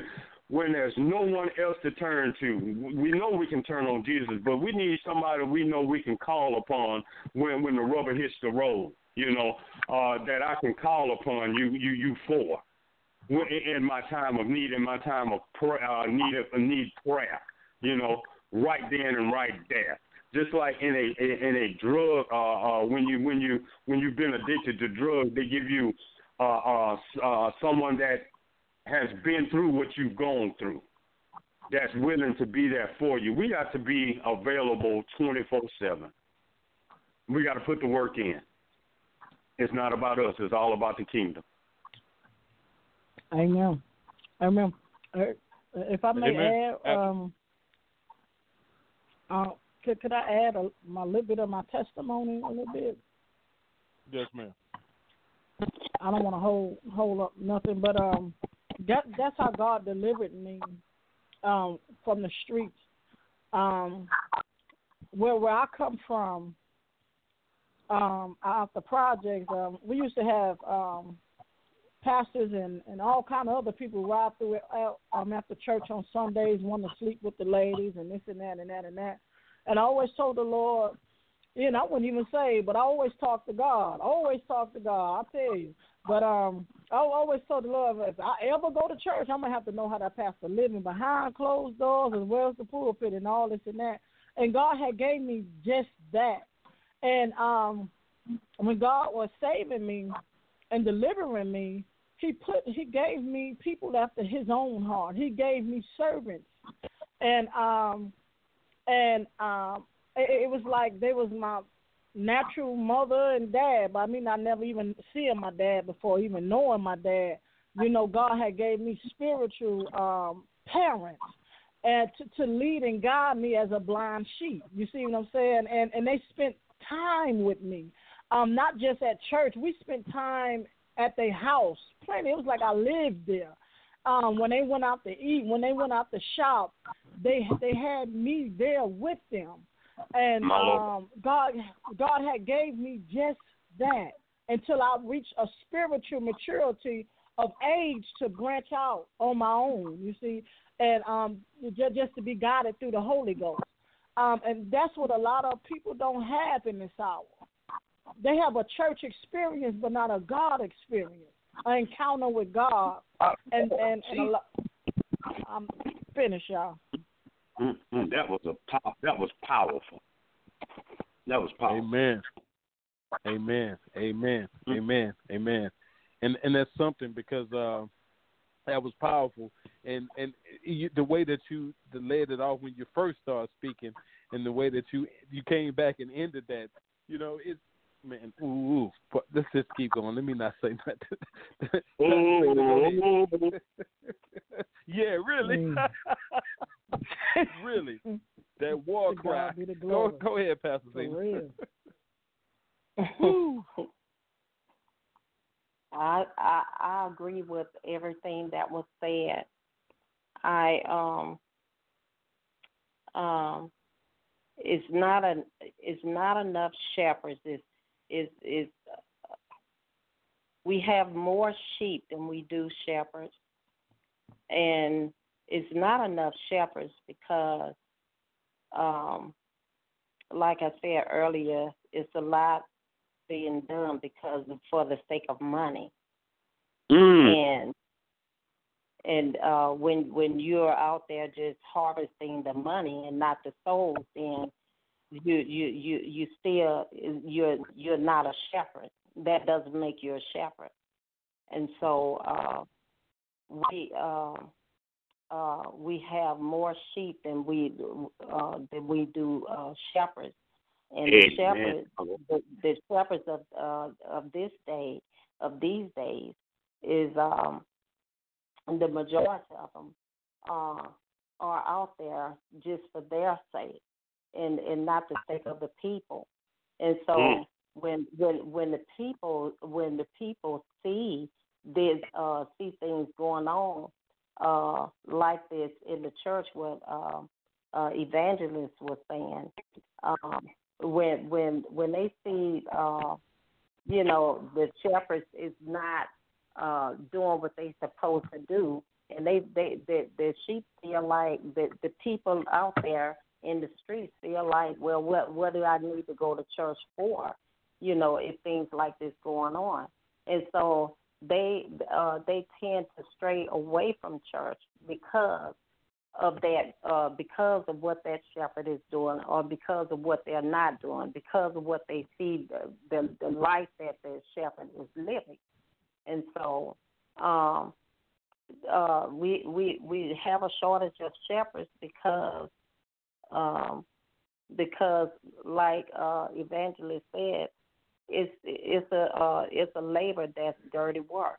when there's no one else to turn to. We know we can turn on Jesus, but we need somebody we know we can call upon when, when the rubber hits the road, you know, uh, that I can call upon you you, you for in my time of need, in my time of prayer, uh, need, of, need prayer, you know, right then and right there. Just like in a in a drug, uh, uh, when you when you when you've been addicted to drugs, they give you uh, uh, uh, someone that has been through what you've gone through, that's willing to be there for you. We got to be available twenty-four seven. We got to put the work in. It's not about us. It's all about the kingdom. Amen. Amen. Uh, if I may Amen. add, um, uh, could, could I add a, my little bit of my testimony a little bit? Yes, ma'am. I don't want to hold hold up nothing, but um, that that's how God delivered me um, from the streets. Um, where where I come from, um, out the projects, um, we used to have um, pastors and, and all kind of other people ride through it out, um, after church on Sundays, want to sleep with the ladies and this and that and that and that. And I always told the Lord, you know, I wouldn't even say, but I always talk to God. I always talk to God, I tell you. But um, I always told the Lord, if I ever go to church, I'm going to have to know how that pastor living behind closed doors and where's the pulpit and all this and that. And God had gave me just that. And um, when God was saving me and delivering me, he put he gave me people after his own heart. He gave me servants. And um and um it, it was like they was my natural mother and dad, but I mean I never even seen my dad before, even knowing my dad. You know, God had gave me spiritual um parents and to, to lead and guide me as a blind sheep. You see what I'm saying? And and they spent time with me. Um, not just at church. We spent time at their house. Plenty. It was like I lived there. Um, when they went out to eat, when they went out to shop, they they had me there with them. And um, God God had gave me just that until I reached a spiritual maturity of age to branch out on my own, you see, and um, just, just to be guided through the Holy Ghost. Um, and that's what a lot of people don't have in this hour. They have a church experience, but not a God experience, an encounter with God. And and, and a lot. I'm finished, y'all. Mm-hmm. That was a pow- that was powerful. That was powerful. Amen. Amen. Amen. Mm-hmm. Amen. Amen. And and that's something because uh, that was powerful. And and you, the way that you led it off when you first started speaking, and the way that you you came back and ended that, you know, it's. Man, ooh, ooh, let's just keep going. Let me not say nothing. Ooh. Yeah, really, mm. really. That war cry. Go, go ahead, Pastor Zena. I, I I agree with everything that was said. I um um it's not a it's not enough shepherds. It's is is uh, we have more sheep than we do shepherds, and it's not enough shepherds because, um, like I said earlier, it's a lot being done because of, for the sake of money, mm. and and uh, when when you're out there just harvesting the money and not the souls, then You you you you still you're you're not a shepherd. That doesn't make you a shepherd. And so uh, we uh, uh, we have more sheep than we uh, than we do uh, shepherds. And the shepherds, the, the shepherds of uh, of this day, of these days, is um, the majority of them uh, are out there just for their sake. And, and not the sake of the people, and so mm. when when when the people when the people see this uh, see things going on uh, like this in the church, what uh, uh, evangelist was saying, um, when when when they see uh, you know the shepherds is not uh, doing what they supposed to do, and they they the, the sheep feel like the the people out there in the streets feel like, well, what what do I need to go to church for? You know, if things like this going on, and so they uh, they tend to stray away from church because of that, uh, because of what that shepherd is doing, or because of what they're not doing, because of what they see the the, the life that the shepherd is living, and so um, uh, we we we have a shortage of shepherds because. Um, because, like uh, Evangelist said, it's it's a uh, it's a labor that's dirty work.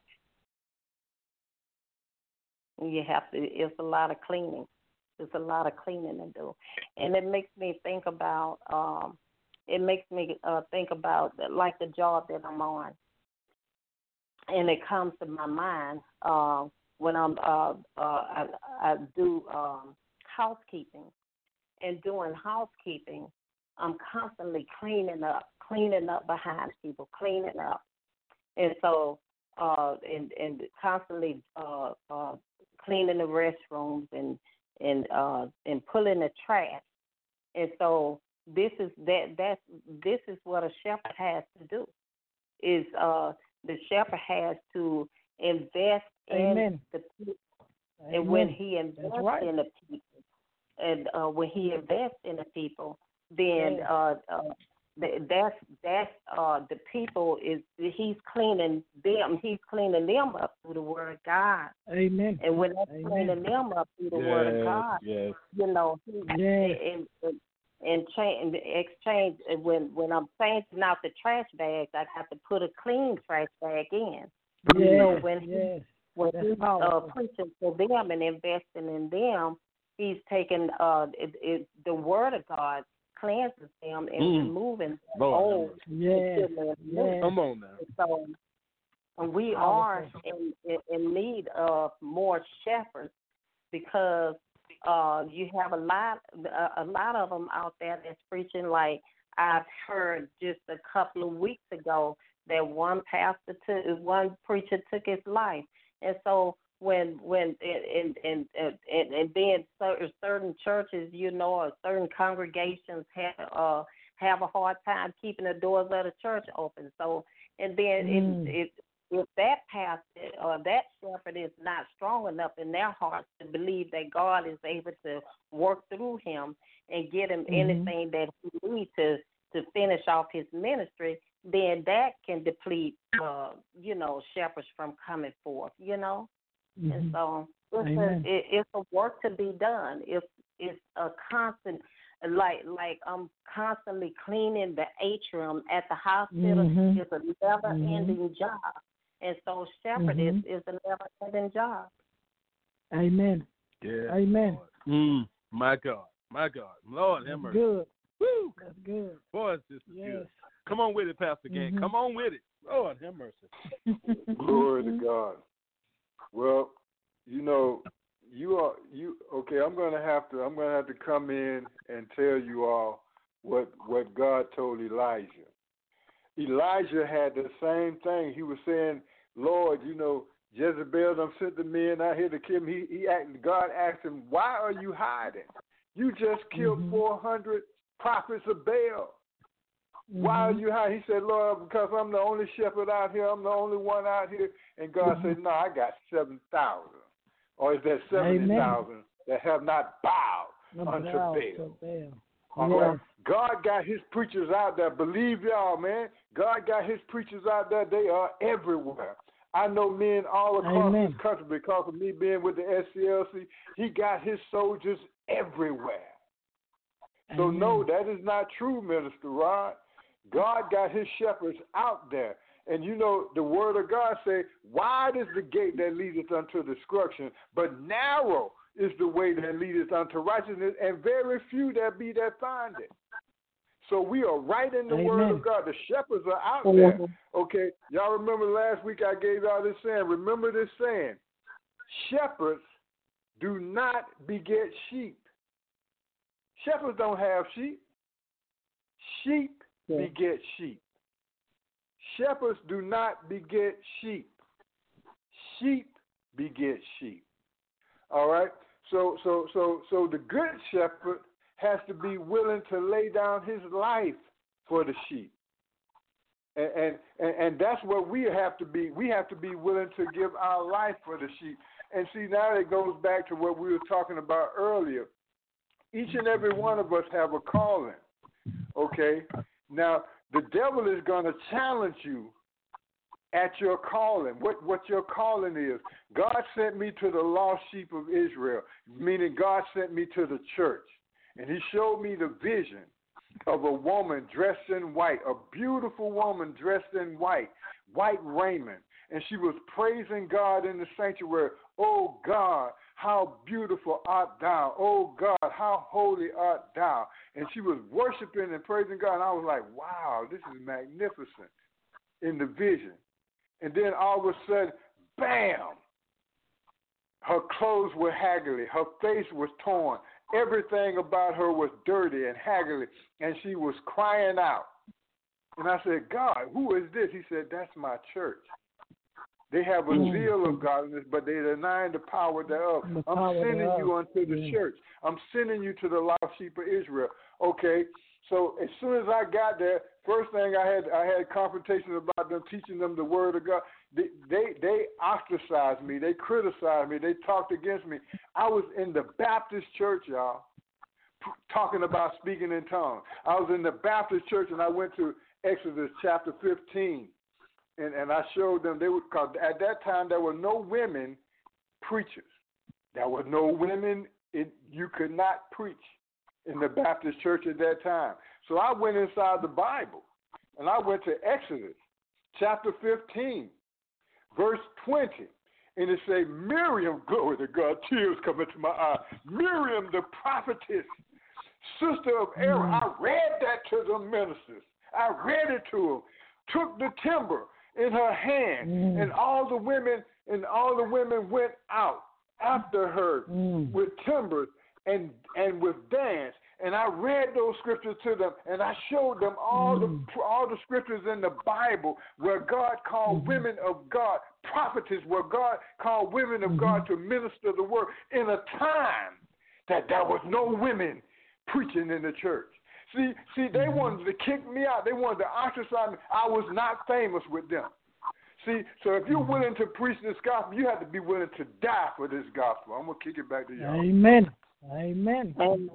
You have to. It's a lot of cleaning. It's a lot of cleaning to do, and it makes me think about. Um, it makes me uh, think about like the job that I'm on, and it comes to my mind uh, when I'm uh, uh, I, I do um, housekeeping. And doing housekeeping, I'm constantly cleaning up, cleaning up behind people, cleaning up, and so uh, and and constantly uh, uh, cleaning the restrooms and and uh, and pulling the trash. And so this is that that's this is what a shepherd has to do. Is uh, the shepherd has to invest Amen. in the people, Amen. and when he invests right. in the people. And uh, when he invests in the people, then uh, uh, that's that's uh, the people is he's cleaning them. He's cleaning them up through the word of God. Amen. And when that's Amen. cleaning them up through the yes, word of God, yes. you know, he, yes. and and and change exchange when when I'm changing out the trash bags, I have to put a clean trash bag in. Yes. So when he yes. when That's he's uh, powerful. preaching for them and investing in them. He's taking uh, it, it, the word of God cleanses them and mm. removing the Lord, old. Yes. yes. Come on now. So we are in, in, in need of more shepherds because uh, you have a lot a, a lot of them out there that's preaching. Like I've heard just a couple of weeks ago that one pastor took one preacher took his life, and so. When when and and and and, and then certain, certain churches, you know, or certain congregations have uh have a hard time keeping the doors of the church open. So and then mm. it, it, if that pastor or that shepherd is not strong enough in their hearts to believe that God is able to work through him and get him mm-hmm. anything that he needs to to finish off his ministry, then that can deplete uh you know shepherds from coming forth. You know. Mm-hmm. And so it's a, it, it's a work to be done. It's it's a constant, like like I'm constantly cleaning the atrium at the hospital. Mm-hmm. It's a never-ending mm-hmm. job, and so shepherd mm-hmm. is, is a never-ending job. Amen. Yeah. Amen. Mm, my God, my God, Lord have mercy. Good. Woo. That's good. Boy, this is yes. good. Come on with it, Pastor Gang. Mm-hmm. Come on with it. Lord have mercy. Glory to God. Well, you know, you are you okay. I'm gonna have to. I'm gonna have to come in and tell you all what what God told Elijah. Elijah had the same thing. He was saying, "Lord, you know, Jezebel done sent the men out here to kill me." He, he asked, God asked him, "Why are you hiding? You just killed mm-hmm. four hundred prophets of Baal. Mm-hmm. Why are you hiding?" He said, "Lord, because I'm the only shepherd out here. I'm the only one out here." And God mm-hmm. said, "No, I got seven thousand. Or is that seventy thousand that have not bowed no, unto Baal. Baal?" Baal. Yes. God got his preachers out there. Believe y'all, man. God got his preachers out there. They are everywhere. I know men all across Amen. this country because of me being with the S C L C. He got his soldiers everywhere. So, Amen. no, that is not true, Minister Rod. God got his shepherds out there. And you know, the word of God say, wide is the gate that leadeth unto destruction, but narrow is the way that leadeth unto righteousness, and very few there be that find it. So we are right in the Amen. word of God. The shepherds are out mm-hmm. there. Okay, y'all remember last week I gave y'all this saying. Remember this saying. Shepherds do not beget sheep. Shepherds don't have sheep. Sheep yeah. beget sheep. Shepherds do not beget sheep. Sheep beget sheep. All right. So so so so the good shepherd has to be willing to lay down his life for the sheep. And, and and and that's what we have to be. We have to be willing to give our life for the sheep. And see, now it goes back to what we were talking about earlier. Each and every one of us have a calling. Okay? Now, the devil is going to challenge you at your calling, what, what your calling is. God sent me to the lost sheep of Israel, meaning God sent me to the church. And he showed me the vision of a woman dressed in white, a beautiful woman dressed in white, white raiment. And she was praising God in the sanctuary. Oh, God, how beautiful art thou. Oh, God, how holy art thou. And she was worshiping and praising God. And I was like, wow, this is magnificent in the vision. And then all of a sudden, bam, her clothes were haggly. Her face was torn. Everything about her was dirty and haggly. And she was crying out. And I said, God, who is this? He said, that's my church. They have a mm. zeal of godliness, but they deny the power thereof. The I'm power sending thereof. you unto the yeah. church. I'm sending you to the lost sheep of Israel. Okay, so as soon as I got there, first thing I had I had confrontations about them, teaching them the word of God. They, they they ostracized me. They criticized me. They talked against me. I was in the Baptist church, y'all, talking about speaking in tongues. I was in the Baptist church, and I went to Exodus chapter fifteen. And, and I showed them, they would, cause at that time there were no women preachers. There were no women, it, you could not preach in the Baptist church at that time. So I went inside the Bible, and I went to Exodus chapter fifteen, verse twenty. And it said, Miriam, glory to God, tears come into my eyes. Miriam, the prophetess, sister of Aaron. I read that to the ministers. I read it to them. Took the timber in her hand, mm. and all the women and all the women went out after her mm. with timbers and and with dance. And I read those scriptures to them, and I showed them all mm. the all the scriptures in the Bible where God called mm. women of God prophetess, where God called women of mm. God to minister the word in a time that there was no women preaching in the church. See, see, they wanted to kick me out. They wanted to ostracize me. I was not famous with them. See, so if you're willing to preach this gospel, you have to be willing to die for this gospel. I'm gonna kick it back to y'all. Amen. Amen. Amen.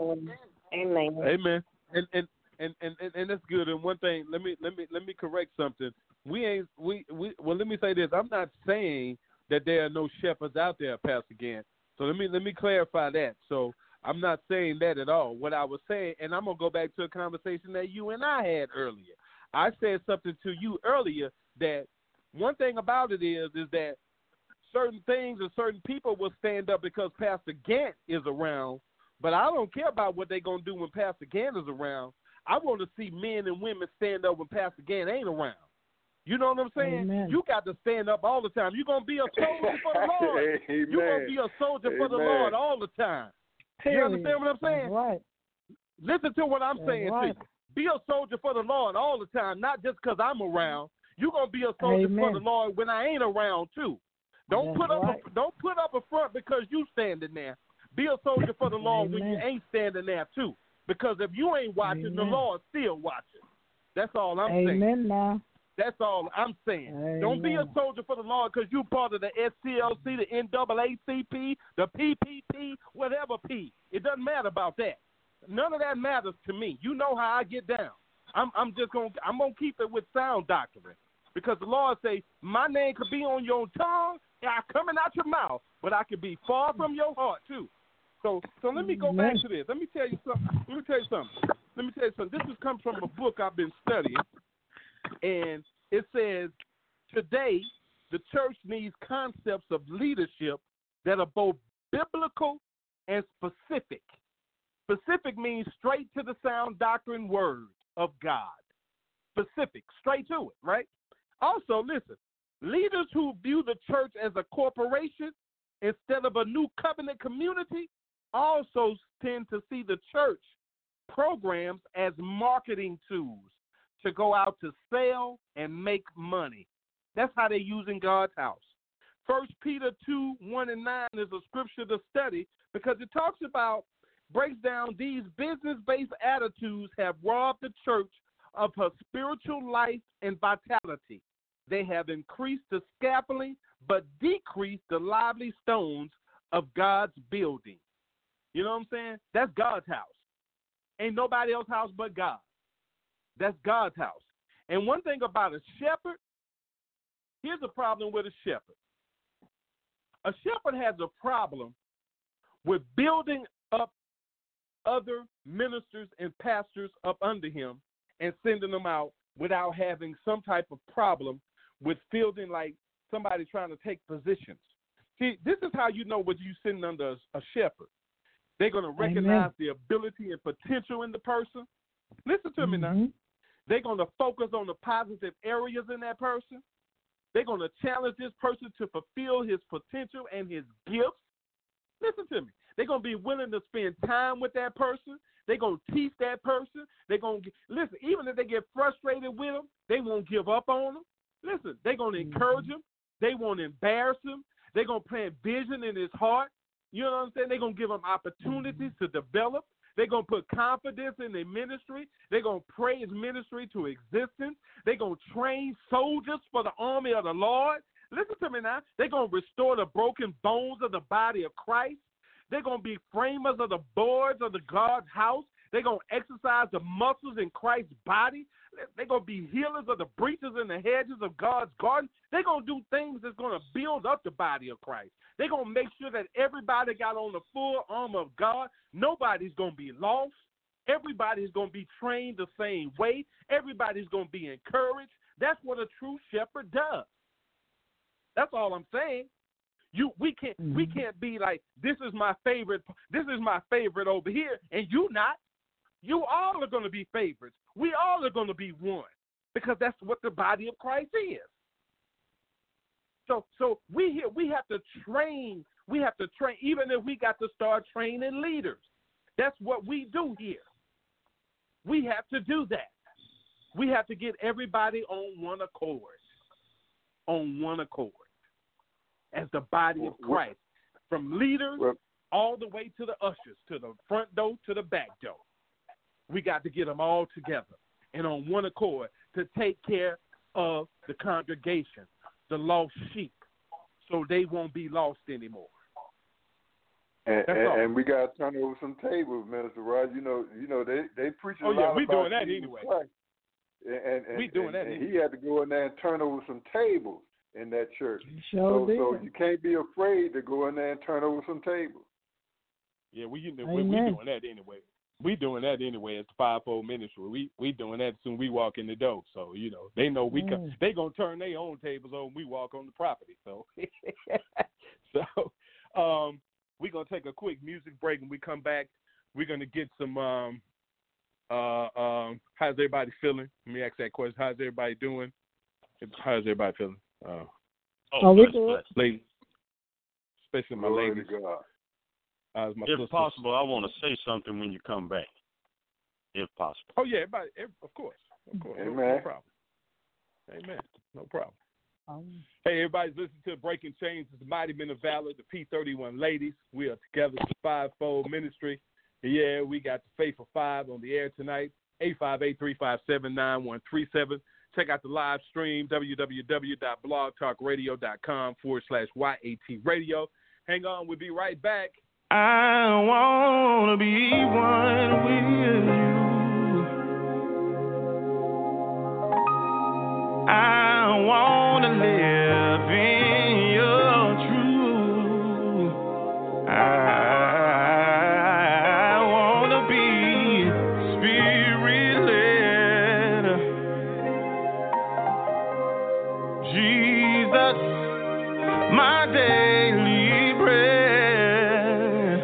Amen. Amen. And and, and, and, and and that's good. And one thing, let me let me let me correct something. We ain't we, we well let me say this. I'm not saying that there are no shepherds out there, Pastor Gant. So let me let me clarify that. So I'm not saying that at all. What I was saying, and I'm going to go back to a conversation that you and I had earlier. I said something to you earlier that one thing about it is is that certain things and certain people will stand up because Pastor Gant is around, but I don't care about what they're going to do when Pastor Gant is around. I want to see men and women stand up when Pastor Gant ain't around. You know what I'm saying? Amen. You got to stand up all the time. You're going to be a soldier for the Lord. You're going to be a soldier Amen. for the Lord all the time. You understand what I'm saying? That's right. Listen to what I'm That's saying right. to you. Be a soldier for the Lord all the time, not just because I'm around. You're going to be a soldier Amen. for the Lord when I ain't around, too. Don't That's put up right. a, don't put up a front because you standing there. Be a soldier for the Lord Amen. when you ain't standing there, too. Because if you ain't watching, Amen. the Lord still watching. That's all I'm Amen saying. now. That's all I'm saying. Amen. Don't be a soldier for the Lord because you part of the S C L C, the N double A C P, the P P P, whatever P. It doesn't matter about that. None of that matters to me. You know how I get down. I'm, I'm just gonna I'm gonna keep it with sound doctrine because the Lord say my name could be on your tongue, and I coming out your mouth, but I could be far from your heart too. So so let me go Amen. back to this. Let me tell you something. Let me tell you something. Let me tell you something. This has come from a book I've been studying. And it says, today, the church needs concepts of leadership that are both biblical and specific. Specific means straight to the sound doctrine word of God. Specific, straight to it, right? Also, listen, leaders who view the church as a corporation instead of a new covenant community also tend to see the church programs as marketing tools to go out to sell and make money. That's how they're using God's house. First Peter two, one and nine is a scripture to study because it talks about, breaks down these business-based attitudes have robbed the church of her spiritual life and vitality. They have increased the scaffolding but decreased the lively stones of God's building. You know what I'm saying? That's God's house. Ain't nobody else's house but God. That's God's house. And one thing about a shepherd, here's a problem with a shepherd. A shepherd has a problem with building up other ministers and pastors up under him and sending them out without having some type of problem with feeling like somebody trying to take positions. See, this is how you know what you're sitting under a, a shepherd. They're going to recognize Amen. The ability and potential in the person. Listen to mm-hmm. me now. They're going to focus on the positive areas in that person. They're going to challenge this person to fulfill his potential and his gifts. Listen to me. They're going to be willing to spend time with that person. They're going to teach that person. They're going to, listen, even if they get frustrated with them, they won't give up on them. Listen, they're going to encourage him. They won't embarrass him. They're going to plant vision in his heart. You know what I'm saying? They're going to give him opportunities to develop. They're going to put confidence in their ministry. They're going to pray his ministry to existence. They're going to train soldiers for the army of the Lord. Listen to me now. They're going to restore the broken bones of the body of Christ. They're going to be framers of the boards of the God's house. They're going to exercise the muscles in Christ's body. They're going to be healers of the breaches and the hedges of God's garden. They're going to do things that's going to build up the body of Christ. They're going to make sure that everybody got on the full armor of God. Nobody's going to be lost. Everybody's going to be trained the same way. Everybody's going to be encouraged. That's what a true shepherd does. That's all I'm saying. You, we can't, mm-hmm. we can't be like, this is my favorite. This is my favorite over here, and you not. You all are going to be favorites. We all are going to be one because that's what the body of Christ is. So, so we here we have to train. We have to train, even if we got to start training leaders. That's what we do here. We have to do that. We have to get everybody on one accord. On one accord. As the body of Christ, from leaders all the way to the ushers, to the front door, to the back door. We got to get them all together and on one accord to take care of the congregation, the lost sheep, so they won't be lost anymore. And, and, and we got to turn over some tables, Minister Rod. You know, you know they they preach a oh, lot yeah, we about doing that anyway. And, and, we doing and, that. And anyway. he had to go in there and turn over some tables in that church. Sure so, so you can't be afraid to go in there and turn over some tables. Yeah, we we, we doing that anyway. We doing that anyway as the fivefold ministry. We we doing that soon we walk in the door. So you know they know we mm. come, they gonna turn their own tables over when we walk on the property. So so um, we're gonna take a quick music break and we come back. We're gonna get some. Um, uh, um, how's everybody feeling? Let me ask that question. How's everybody doing? How's everybody feeling? Uh, oh, we good. Ladies, especially my Glory ladies. to God. Uh, my if sisters. possible, I want to say something when you come back. If possible. Oh yeah, everybody, every, of course, of course. Amen. No, no problem. Amen. No problem. Um, hey, everybody's listening to Breaking Chains. It's the Mighty Men of Valor, the P thirty-one ladies. We are together, the fivefold ministry. Yeah, we got the Faithful Five on the air tonight. eight five eight, three five seven, nine one three seven. Check out the live stream, www.blogtalkradio.com forward slash YAT radio. Hang on, we'll be right back. I want to be one with you. I want to live in your truth. I want to be spirit-led. Jesus, my daily bread.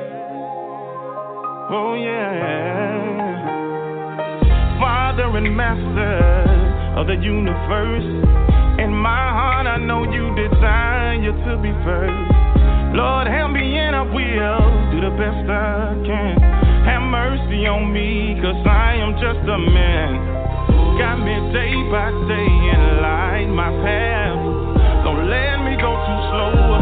Oh yeah, Father and Master of the universe, in my heart I know you desire to be first. Lord, help me and I will do the best I can. Have mercy on me, cause I am just a man. Got me day by day and light my path. Don't let me go too slow.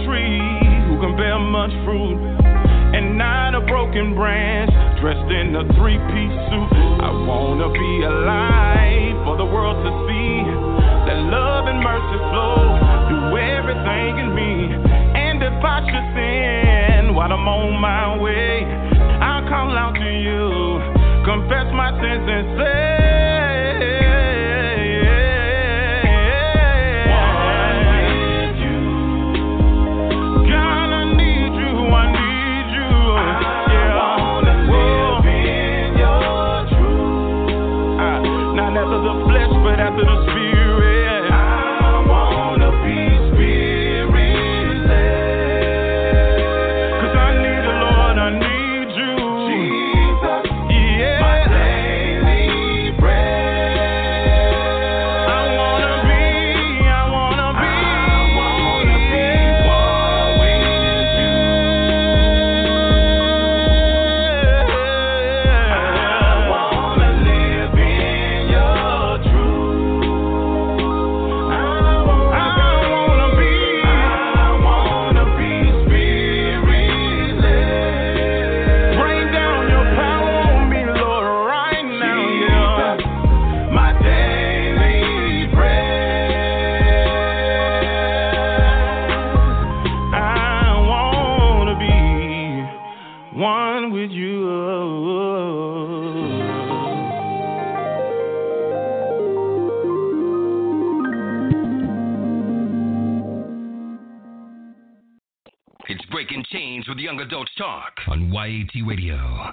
tree who can bear much fruit, and not a broken branch dressed in a three-piece suit. I wanna be alive for the world to see that love and mercy flow through everything in me. And if I should sin while I'm on my way, I'll call out to you, confess my sins and say, the flesh, but after the spirit, I wanna be spirit-led. 'Cause I need the Lord, I need you, Jesus, yeah, my daily bread. I wanna be, I wanna be, I wanna be one with you. I wanna live in your with Young Adults Talk on Y A T Radio.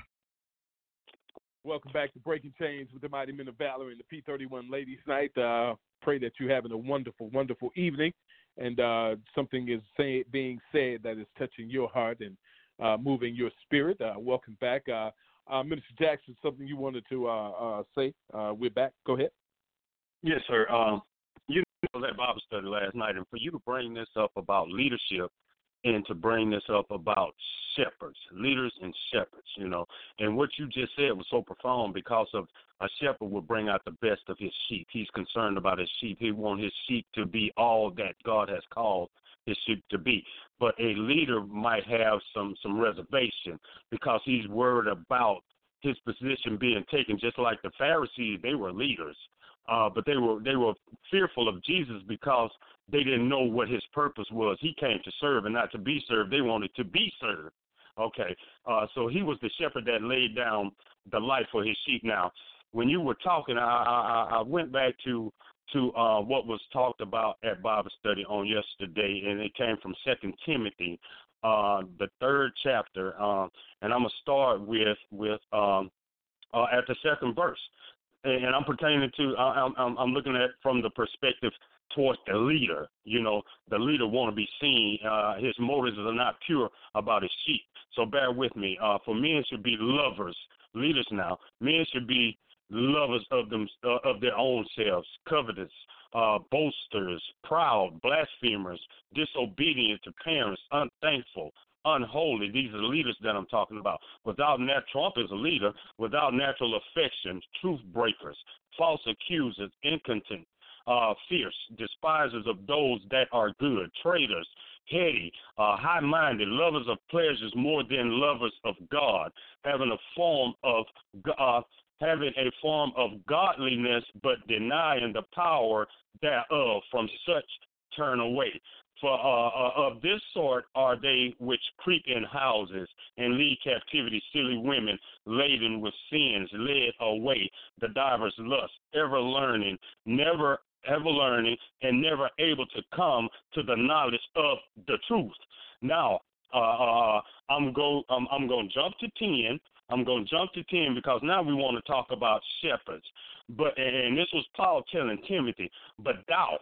Welcome back to Breaking Chains with the Mighty Men of Valor and the P thirty-one Ladies Night. Uh, pray that you're having a wonderful, wonderful evening, and uh, something is say, being said that is touching your heart and uh, moving your spirit. Uh, welcome back. Uh, uh, Minister Jackson, something you wanted to uh, uh, say? Uh, we're back. Go ahead. Yes, sir. Um, you know that Bible study last night, and for you to bring this up about leadership, and to bring this up about shepherds, leaders and shepherds, you know. And what you just said was so profound, because of a shepherd will bring out the best of his sheep. He's concerned about his sheep. He wants his sheep to be all that God has called his sheep to be. But a leader might have some, some reservation because he's worried about his position being taken, just like the Pharisees. They were leaders, uh, but they were they were fearful of Jesus because they didn't know what his purpose was. He came to serve and not to be served. They wanted to be served. Okay, uh, so he was the shepherd that laid down the life for his sheep. Now, when you were talking, I, I, I went back to to uh, what was talked about at Bible study on yesterday, and it came from Second Timothy, uh, the third chapter, uh, and I'm gonna start with with um, uh, at the second verse, and, and I'm pertaining to I, I'm, I'm looking at from the perspective towards the leader. You know, the leader want to be seen. Uh, his motives are not pure about his sheep. So bear with me. Uh, for men should be lovers, leaders now. Men should be lovers of them uh, of their own selves, covetous, uh, boasters, proud, blasphemers, disobedient to parents, unthankful, unholy. These are the leaders that I'm talking about. Without nat- Trump is a leader. Without natural affection, truth breakers, false accusers, incontinent, uh, fierce, despisers of those that are good, traitors, heady, uh, high-minded, lovers of pleasures more than lovers of God, having a form of uh, having a form of godliness, but denying the power thereof. From such turn away. For uh, uh, of this sort are they which creep in houses and lead captivity silly women laden with sins, led away the divers lusts, ever learning, never ever learning, and never able to come to the knowledge of the truth. Now, uh, uh, I'm go I'm, I'm going to jump to ten. I'm going to jump to ten because now we want to talk about shepherds. But and this was Paul telling Timothy, but thou.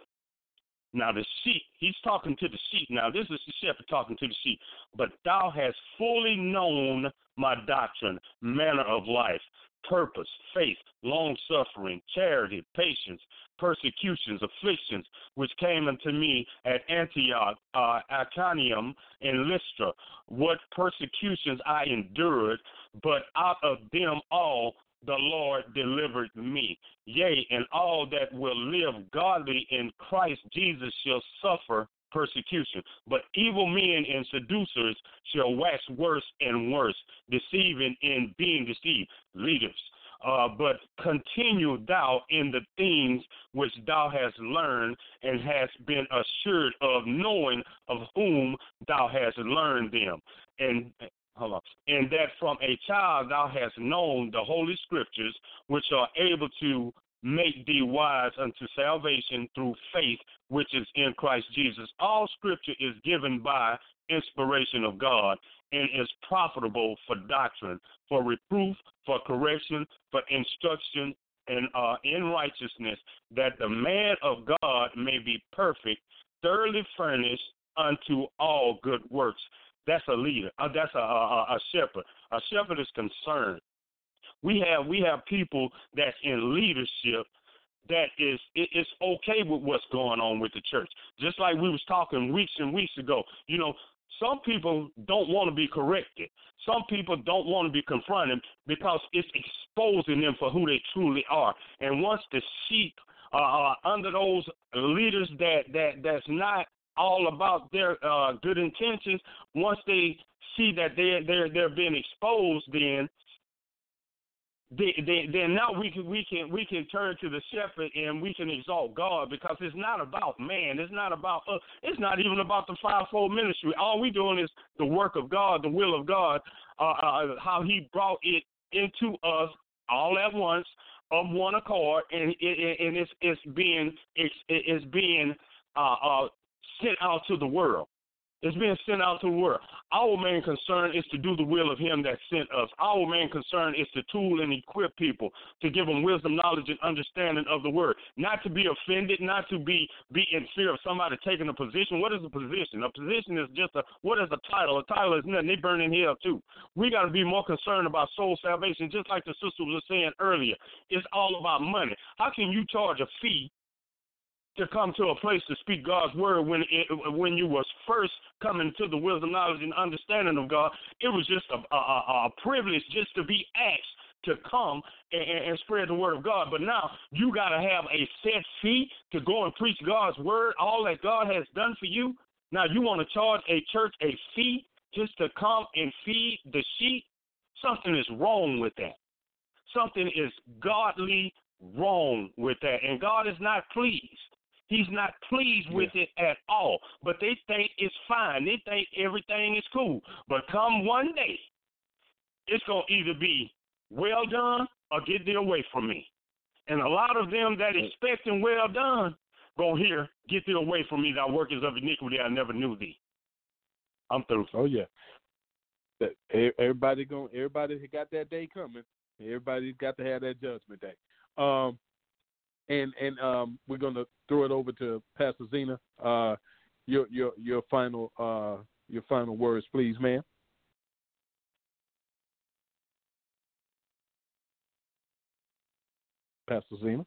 Now the sheep, he's talking to the sheep. Now this is the shepherd talking to the sheep. But thou hast fully known my doctrine, manner of life, purpose, faith, long-suffering, charity, patience, persecutions, afflictions, which came unto me at Antioch, uh, Iconium, and Lystra. What persecutions I endured, but out of them all the Lord delivered me. Yea, and all that will live godly in Christ Jesus shall suffer persecution. But evil men and seducers shall wax worse and worse, deceiving and being deceived. Leaders. Uh, but continue thou in the things which thou hast learned and hast been assured of, knowing of whom thou hast learned them. And hold on. And that from a child thou hast known the holy scriptures, which are able to make thee wise unto salvation through faith which is in Christ Jesus. All scripture is given by inspiration of God and is profitable for doctrine, for reproof, for correction, for instruction, and uh, in righteousness, that the man of God may be perfect, thoroughly furnished unto all good works. That's a leader. Uh, that's a, a, a shepherd. A shepherd is concerned. We have we have people that's in leadership that is it, it's okay with what's going on with the church. Just like we was talking weeks and weeks ago. You know, some people don't want to be corrected. Some people don't want to be confronted because it's exposing them for who they truly are. And once the sheep are uh, under those leaders that, that that's not all about their uh, good intentions, once they see that they're they're they're being exposed, then They, they, then now we can we can we can turn to the shepherd and we can exalt God, because it's not about man. It's not about uh, it's not even about the fivefold ministry. All we doing is the work of God, the will of God, uh, uh, how He brought it into us all at once of one accord, and it, and it's it's being it's it's being uh, uh, sent out to the world. It's being sent out to the world. Our main concern is to do the will of Him that sent us. Our main concern is to tool and equip people, to give them wisdom, knowledge, and understanding of the Word. Not to be offended, not to be, be in fear of somebody taking a position. What is a position? A position is just a, what is a title? A title is nothing. They burn in hell too. We got to be more concerned about soul salvation, just like the sister was saying earlier. It's all about money. How can you charge a fee to come to a place to speak God's word when it, when you was first coming to the wisdom, knowledge, and understanding of God? It was just a, a, a privilege just to be asked to come and, and spread the word of God. But now you got to have a set fee to go and preach God's word, all that God has done for you. Now you want to charge a church a fee just to come and feed the sheep? Something is wrong with that. Something is godly wrong with that, and God is not pleased. He's not pleased with yeah. it at all. But they think it's fine. They think everything is cool. But come one day, it's going to either be well done or get thee away from me. And a lot of them that expecting well done going to hear, get thee away from me, thou workers of iniquity, I never knew thee. I'm through. Oh, yeah. Everybody going, everybody got that day coming. Everybody's got to have that judgment day. Um, And and um, we're gonna throw it over to Pastor Zena. Uh, your your your final uh, your final words, please, ma'am. Pastor Zena.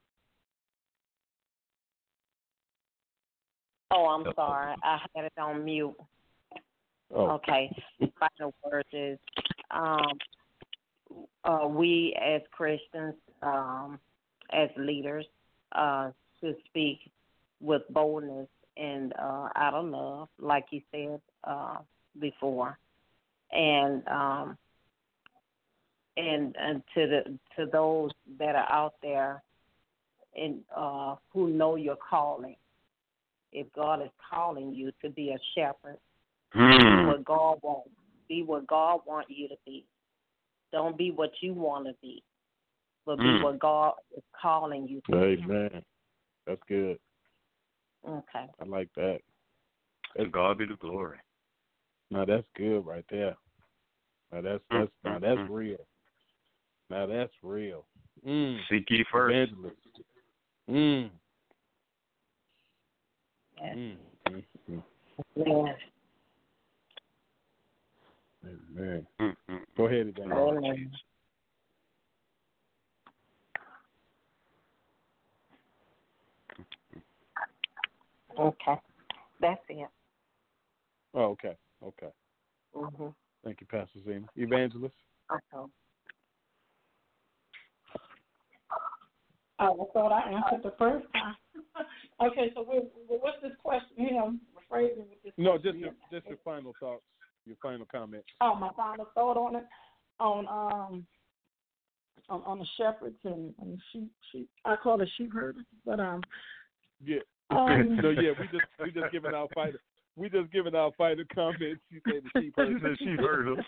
Oh, I'm sorry. I had it on mute. Oh. Okay. Final words is um, uh, we as Christians, um, as leaders, uh, to speak with boldness and uh, out of love, like you said uh, before, and um, and and to the to those that are out there and uh, who know your calling. If God is calling you to be a shepherd, mm. be what God wants. Be what God wants you to be. Don't be what you want to be, but be mm. what God is calling you to be. Amen. That's good. Okay. I like that. And God be the glory. Now that's good right there. Now that's that's mm. now that's mm. real. Now that's real. Mm. Seek ye first. Evangelist. Mm. Yes. Mm. Mm-hmm. Yes. Amen. Mm-hmm. Go ahead, Evangelist. Amen. Okay. That's it. Oh, okay. Okay. Mm-hmm. Thank you, Pastor Zena. Evangelist? Okay. I thought I answered the first time. Okay, so we, what's this question here paraphrasing what this No, just your, just your final thoughts, your final comments. Oh, my final thought on it, on um, on, on the shepherds and, and sheep, sheep. I call it sheep herders, but um, yeah, um, no, yeah, we just we just giving our fighter, we just giving our fighter comments. You say the sheep herders. Sheep herders.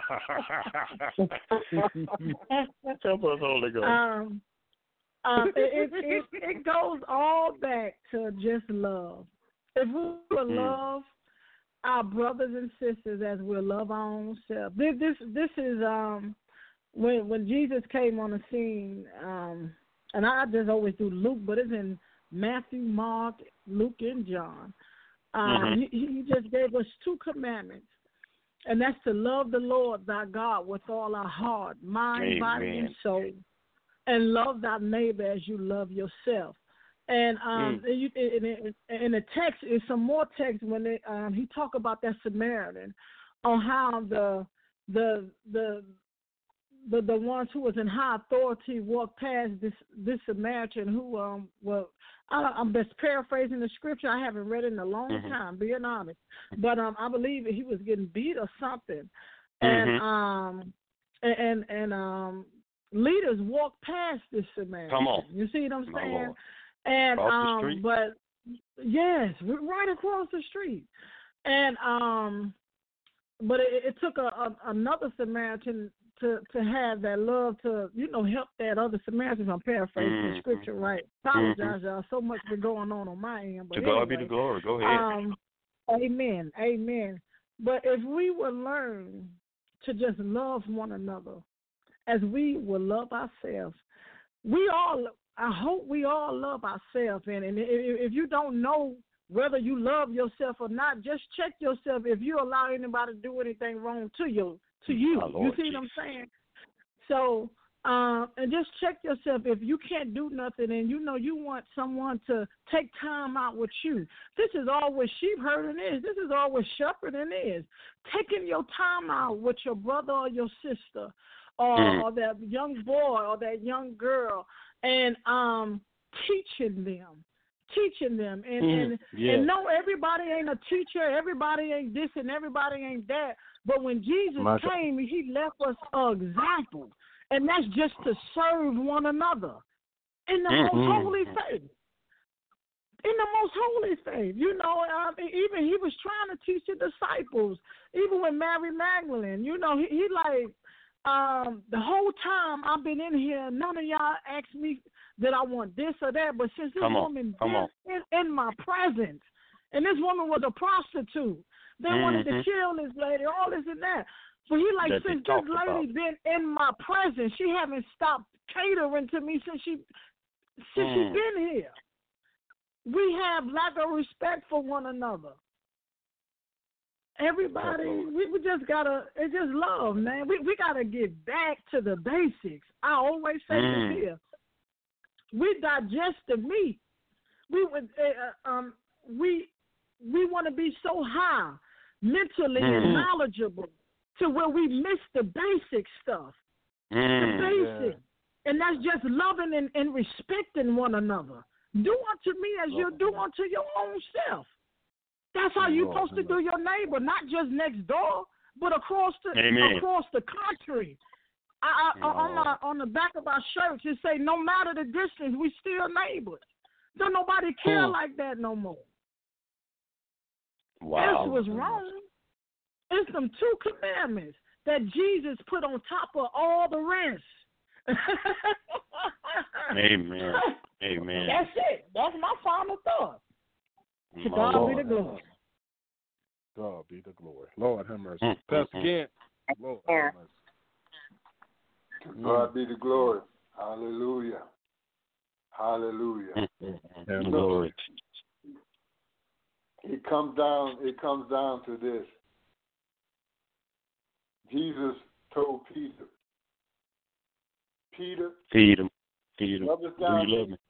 Help us, Holy Ghost. Um, um, it, it it it goes all back to just love. If we will Mm. love our brothers and sisters as we love our own self. This this this is um when when Jesus came on the scene, um, and I just always do Luke, but it's in Matthew, Mark, Luke, and John. Um, Mm-hmm. he, he just gave us two commandments, and that's to love the Lord thy God with all our heart, mind, Amen. body, and soul, and love thy neighbor as you love yourself. And um, Mm. you, in, in, in the text, is some more text when they, um, he talk about that Samaritan, on how the the the the the ones who was in high authority walked past this this Samaritan who um well I, I'm just paraphrasing the scripture. I haven't read it in a long Mhm. time, being honest. But um I believe that he was getting beat or something, and Mhm. um and and, and um leaders walked past this Samaritan. Come on. You see what I'm My saying? Lord. And Across the um street? but yes, right across the street, and um but it, it took a, a another Samaritan to to have that love to, you know, help that other Samaritan. I'm paraphrasing Mhm. the scripture right. Apologize, y'all. So much been going on on my end. But To God be anyway, the glory. Go ahead. um, amen, amen. But if we would learn to just love one another as we will love ourselves, we all, I hope we all love ourselves. And, and if, if you don't know whether you love yourself or not, just check yourself if you allow anybody to do anything wrong to you. To you, My you Lord see what I'm saying? So, um, and just check yourself if you can't do nothing and you know you want someone to take time out with you. This is all what sheep herding is. This is all what shepherding is. Taking your time out with your brother or your sister, or, Mm. or that young boy or that young girl, and um, teaching them. Teaching them and, Mm, and yeah. and no, everybody ain't a teacher, everybody ain't this and everybody ain't that. But when Jesus My God. came, he left us an example, and that's just to serve one another in the Mhm. most holy faith. In the most holy faith, you know, um, even he was trying to teach the disciples, even with Mary Magdalene. You know, he, he like um, the whole time I've been in here, none of y'all asked me that I want this or that, but since this Come on, woman come on. been in, in my presence, and this woman was a prostitute, they wanted to Mhm. kill this lady, all this and that. But he like, That they since this talked lady about. been in my presence, she haven't stopped catering to me since she since Mm. she been here. We have lack of respect for one another. Everybody, we, we just gotta, it's just love, man. We we gotta get back to the basics. I always say Mm. this here. We digest the meat. We would, uh, um, we we want to be so high mentally Mm. and knowledgeable to where we miss the basic stuff, the Mm. basic, and that's just loving and, and respecting one another. Do unto me as you do unto your own self. That's how you're supposed to do your neighbor, not just next door, but across the Amen. across the country. I, I, on my on the back of our shirts, it say, no matter the distance, we still neighbors. Don't nobody care Hmm. like that no more. Wow. This was wrong. It's them two commandments that Jesus put on top of all the rest. Amen. Amen. That's it. That's my final thought. To My God Lord. be the glory. God be the glory. Lord have mercy. Mm, Pastor mm, mm. Gant, Lord have mercy. To God be the glory. Hallelujah. Hallelujah. Mm, mm, mm. Have Glory. It comes down. It comes down to this. Jesus told Peter, Peter, Feed him. Feed him. love us Do down. you love me?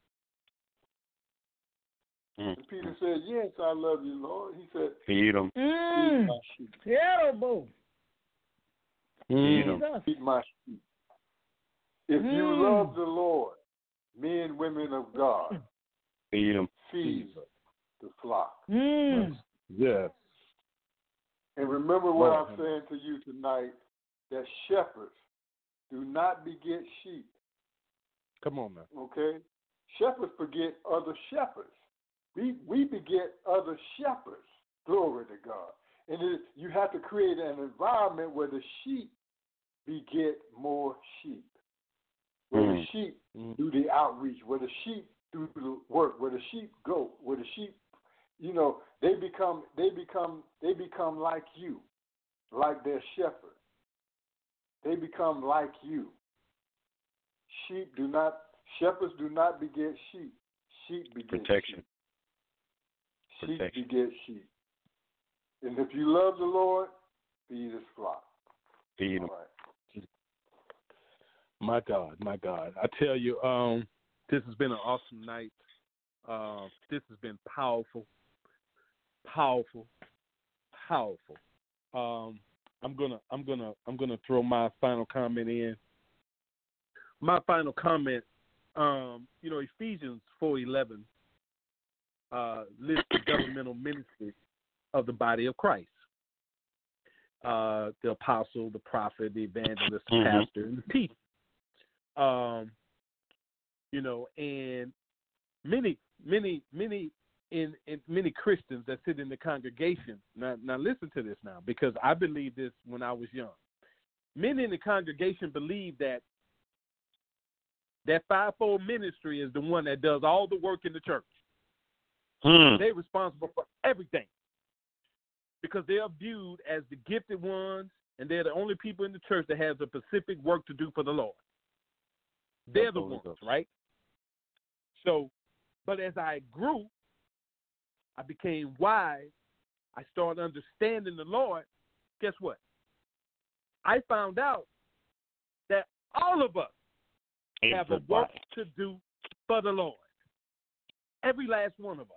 Mm. And Peter said, yes, I love you, Lord. He said, Feed him. feed Mm. my sheep. Terrible. Feed him. Jesus. Feed my sheep. If you Mm. love the Lord, men and women of God, Feed him. feed the flock. Mm. Yes. And remember what Lord, I'm saying to you tonight, that shepherds do not beget sheep. Come on now. Okay? Shepherds beget other shepherds. We we beget other shepherds. Glory to God. And it, you have to create an environment where the sheep beget more sheep. Where Mm. the sheep Mm. do the outreach, where the sheep do the work, where the sheep go, where the sheep, you know, they become they become they become like you, like their shepherd. They become like you. Sheep do not shepherds do not beget sheep. Sheep beget Protection. sheep. Sheep Protection. beget sheep. And if you love the Lord, feed his flock. Feed them. All right. My God, my God. I tell you, um, this has been an awesome night. Uh, this has been powerful, powerful, powerful. Um, I'm gonna, I'm gonna, I'm gonna throw my final comment in. My final comment, um, you know, Ephesians four eleven uh, lists the governmental ministry of the body of Christ. Uh, the apostle, the prophet, the evangelist, the Mm-hmm. pastor, and the teacher. Um, you know, and many, many, many in, in many Christians that sit in the congregation. Now, now listen to this now, because I believed this when I was young. Many in the congregation believe that that fivefold ministry is the one that does all the work in the church. Hmm. They're responsible for everything because they are viewed as the gifted ones, and they're the only people in the church that have the specific work to do for the Lord. They're the ones, right? So, but as I grew, I became wise. I started understanding the Lord. Guess what? I found out that all of us have a work to do for the Lord. Every last one of us.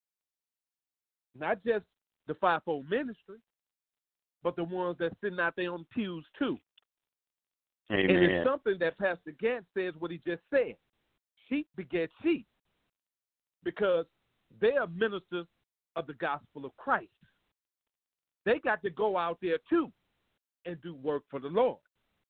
Not just the fivefold ministry, but the ones that's sitting out there on the pews too. Amen. And it's something that Pastor Gant says what he just said. Sheep beget sheep because they are ministers of the gospel of Christ. They got to go out there too and do work for the Lord.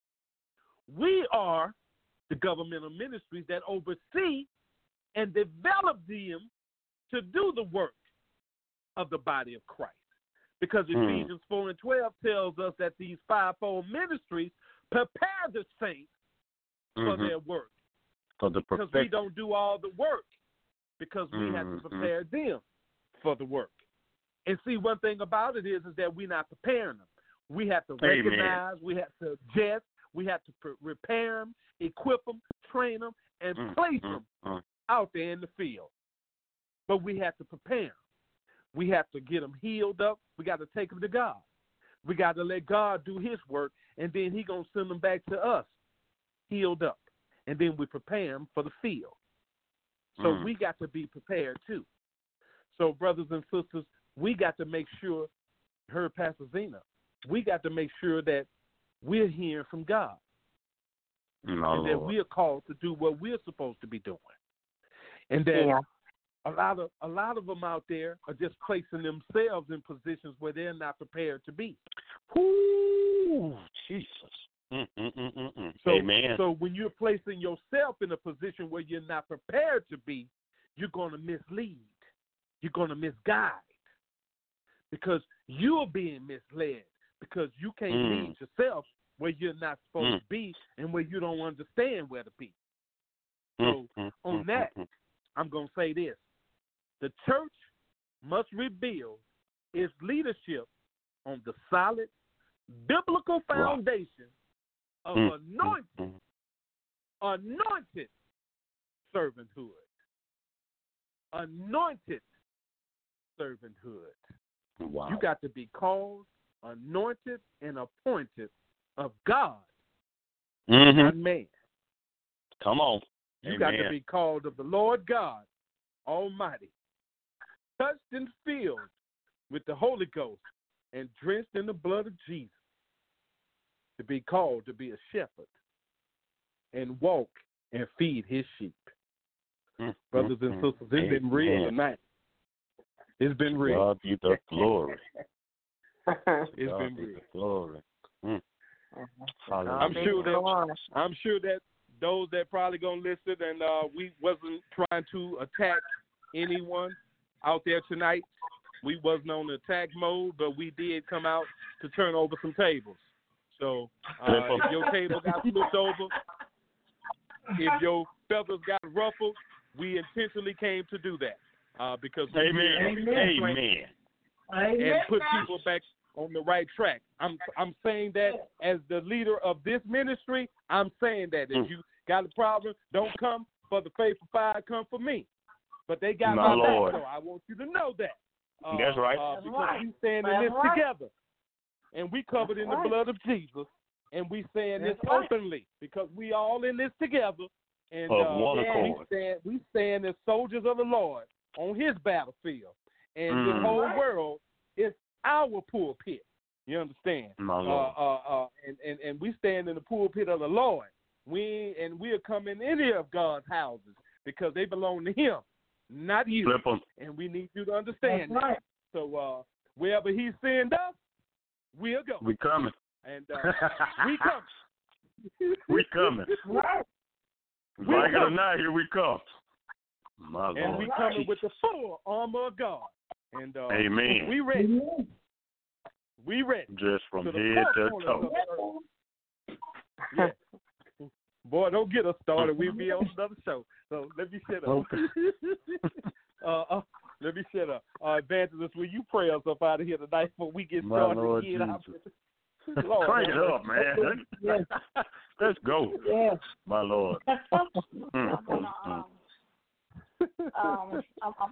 We are the governmental ministries that oversee and develop them to do the work of the body of Christ. Because Hmm. Ephesians four and twelve tells us that these fivefold ministries prepare the saints for Mhm. their work. For the Because we perfect. don't do all the work. Because we have Mhm. to prepare them for the work. And see, one thing about it is, is that we're not preparing them. We have to Amen. recognize, we have to adjust, we have to pre- repair them, equip them, train them, and Mm, place mm, them mm. out there in the field. But we have to prepare them. We have to get them healed up. We got to take them to God. We got to let God do his work, and then he going to send them back to us healed up. And then we prepare them for the field. So Mm. we got to be prepared too. So brothers and sisters, we got to make sure, heard Pastor Zena, we got to make sure that we're hearing from God. My and that Lord. we are called to do what we're supposed to be doing. And that Yeah. a lot of a lot of them out there are just placing themselves in positions where they're not prepared to be. Ooh, Jesus. Mm, mm, mm, mm, mm. So, Amen. so when you're placing yourself in a position where you're not prepared to be, you're going to mislead. You're going to misguide because you're being misled because you can't Mm. lead yourself where you're not supposed Mm. to be and where you don't understand where to be. Mm, So mm, on mm, that, mm, I'm going to say this. The church must rebuild its leadership on the solid biblical foundation of mm, anointed, mm, anointed servanthood. Anointed servanthood. mm. Wow. You got to be called, anointed, and appointed of God, Mhm. not man. Come on. You Amen. got to be called of the Lord God Almighty, touched and filled with the Holy Ghost and drenched in the blood of Jesus, to be called to be a shepherd and walk and feed his sheep. Mm, Brothers mm, and mm. sisters, it's been real Amen. tonight. It's been real. God be the glory. It's God been be real. the glory. Mm. I'm sure that I'm sure that those that probably gonna listen, and uh, we wasn't trying to attack anyone out there tonight. We wasn't on attack mode, but we did come out to turn over some tables. So uh, if your table got flipped over, if your feathers got ruffled, we intentionally came to do that uh, because we Amen. Amen. and Amen. put people back on the right track. I'm I'm saying that as the leader of this ministry. I'm saying that if Mm. you got a problem, don't come for the faithful five, come for me. But they got My my, Lord. back, so I want you to know that. Uh, That's right. Uh, That's because right. we stand in That's this right. together, and we covered That's in the right. blood of Jesus, and we saying this That's right. openly because we all in this together. And Of uh, one we accord. stand we stand as soldiers of the Lord on His battlefield, and Mm. this whole world is our pulpit. You understand? My Lord. Uh, uh, uh, and, and, and we stand in the pulpit of the Lord. We and we'll come in any of God's houses because they belong to Him, not you. Flip 'em. And we need you to understand That's right. that. So uh, wherever He sends us, we'll go. We coming. And uh, we come. We coming. Right. We Like it or coming. not, here we come. My And Lord. we coming with the full armor of God. And uh, Amen. we ready. Amen. We ready. Just from To the head four to corners toe. of the earth. Yeah. Boy, don't get us started. We'll be on another show. So let me shut up. Okay. uh, uh, let me shut up. Uh, Evangelist, will you pray us up out of here tonight before we get My started Lord again? Jesus. Lord, Crank it Lord. up, man. Yes. Let's go. Yes. My Lord. I'm Mm, gonna, mm, mm. um, um, I'm, I'm,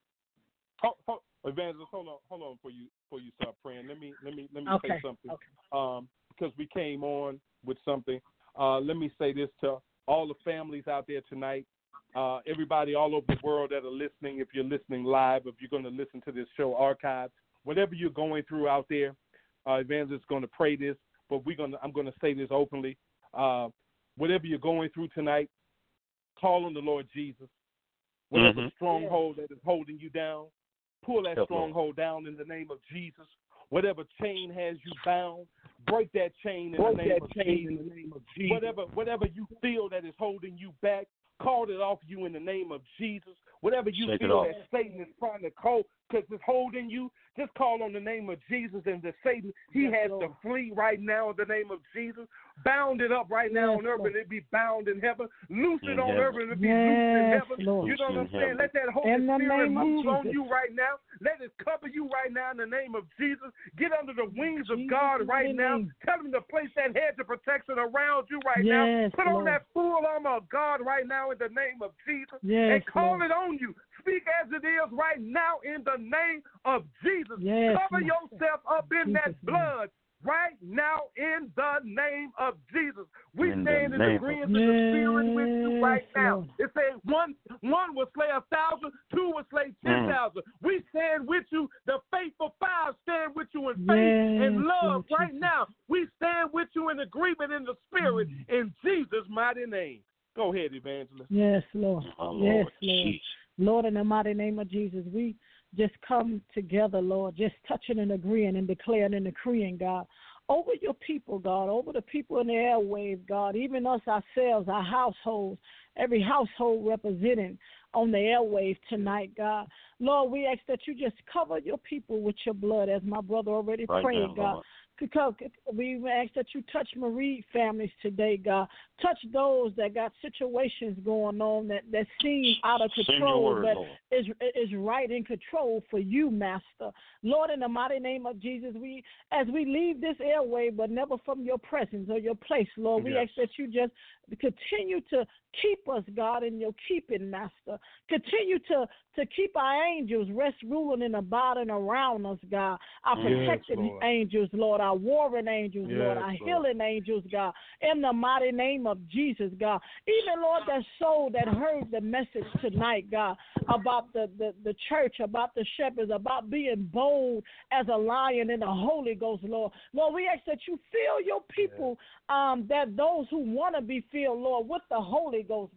Hold, hold, Evangelist, hold on, hold on before you before you start praying. Let me let me let me Okay. say something. Okay. Um, because we came on with something. Uh, let me say this to all the families out there tonight. Uh, everybody all over the world that are listening. If you're listening live, if you're going to listen to this show archived, whatever you're going through out there, uh, Evangelist is going to pray this. But we're going to I'm going to say this openly. Uh, whatever you're going through tonight, call on the Lord Jesus. Whatever Mhm. stronghold that is holding you down, pull that Help, Lord. stronghold down in the name of Jesus. Whatever chain has you bound, break that chain in, Break the, name that of chain Jesus. in the name of Jesus. Whatever, whatever you feel that is holding you back, call it off you in the name of Jesus. Whatever you Shake it feel off. that Satan is trying to call because it's holding you, just call on the name of Jesus, and the Satan, he Yes, has Lord. to flee right now in the name of Jesus. Bound it up right now Yes, on earth, Lord. and it be bound in heaven. Loose it In on heaven. earth, and it be loosed in Yes, heaven. Lord. You know what I'm Loose in saying? heaven. Let that Holy In the Spirit name of move on Jesus. you right now. Let it cover you right now in the name of Jesus. Get under the wings of Jesus' God right mighty now. name. Tell him to place that hedge of protection around you right now. Yes, Put on Lord. that full armor of God right now in the name of Jesus. Yes, and call Lord. it on you. Speak as it is right now in the name of Jesus. Yes, Cover Lord. yourself up in that Jesus' name. blood right now in the name of Jesus. We In the stand in name of- agreement in the spirit with you right Yes, now. Lord. It says one one will slay a thousand, two will slay ten thousand. We stand with you. The faithful five stand with you in faith and Yes, love Lord right Jesus. now. We stand with you in agreement in the spirit in Jesus' mighty name. Go ahead, Evangelist. Yes, Lord. My Yes, Lord Lord. Jesus. Lord, in the mighty name of Jesus, we just come together, Lord, just touching and agreeing and declaring and decreeing, God, over your people, God, over the people in the airwaves, God, even us ourselves, our households, every household represented on the airwaves tonight, God. Lord, we ask that you just cover your people with your blood, as my brother already Right prayed, now, God. Lord. Because we ask that you touch Marie families today, God. Touch those that got situations going on that, that seem out of Send your control, word, but Lord. is is right in control for you, Master. Lord, in the mighty name of Jesus, we as we leave this airway, but never from your presence or your place, Lord, we Yes. ask that you just continue to keep us, God, in your keeping, Master. Continue to, to keep our angels rest, ruling, and abiding around us, God. Our Yes, protecting Lord. angels, Lord. Our warring angels, Lord. Yes, Our Lord. healing angels, God. In the mighty name of Jesus, God. Even, Lord, that soul that heard the message tonight, God, about the, the, the church, about the shepherds, about being bold as a lion in the Holy Ghost, Lord. Lord, we ask that you fill your people, um, that those who want to be filled, Lord, with the Holy Ghost, God.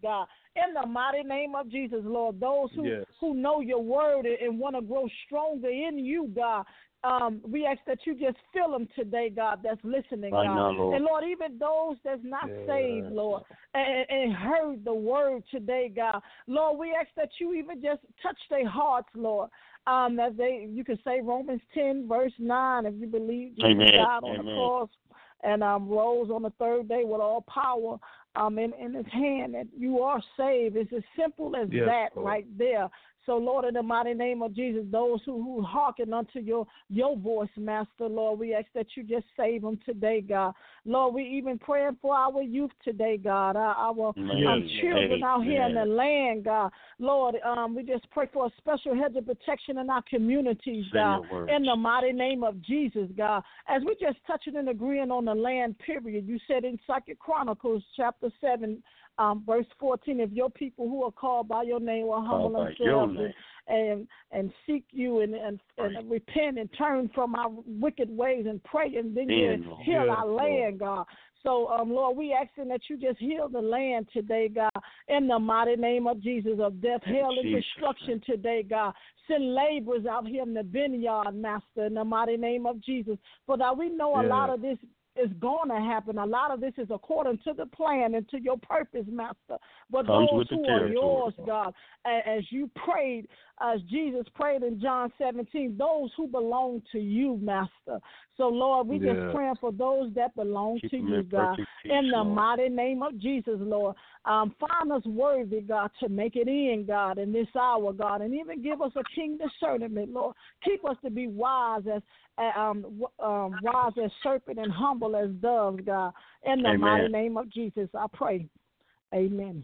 In the mighty name of Jesus, Lord, those who, Yes. who know your word and, and want to grow stronger in you, God, um, we ask that you just fill them today, God, that's listening, Right God. now, Lord. And, Lord, even those that's not Yes. saved, Lord, and, and heard the word today, God, Lord, we ask that you even just touch their hearts, Lord. Um, that they, you can say Romans ten, verse nine, if you believe Jesus Amen. died on Amen. the cross and um, rose on the third day with all power um, in, in his hand, that you are saved. It's as simple as Yes, that Lord. right there. So, Lord, in the mighty name of Jesus, those who, who hearken unto your, your voice, Master, Lord, we ask that you just save them today, God. Lord, we even praying for our youth today, God, our, our um, children out here in the land, God. Lord, um, we just pray for a special hedge of protection in our communities, God, in the mighty name of Jesus, God. As we just touching and agreeing on the land, period, you said in Second Chronicles chapter seven, Um, verse fourteen, if your people who are called by your name will humble Called by your themselves name. and, and and seek you and, and, and repent and turn from our wicked ways and pray, and then you Then, Lord. heal Yes, our Lord. land, God. So, um, Lord, we asking that you just heal the land today, God, in the mighty name of Jesus, of death, In hell, and Jesus' destruction today, God. Send laborers out here in the vineyard, Master, in the mighty name of Jesus. For that we know a Yes. lot of this is going to happen. A lot of this is according to the plan and to your purpose, Master. But Comes those with the who are territory. yours, God, a- as you prayed, as Jesus prayed in John seventeen, those who belong to you, Master. So, Lord, we Yeah. just praying for those that belong Keep to them you, in God. perfect peace, In the Lord. mighty name of Jesus, Lord. Um, find us worthy, God, to make it in, God, in this hour, God, and even give us a king discernment, Lord. Keep us to be wise as uh, um, w- um, wise as serpent and humble as doves, God. In the Amen. mighty name of Jesus, I pray. Amen.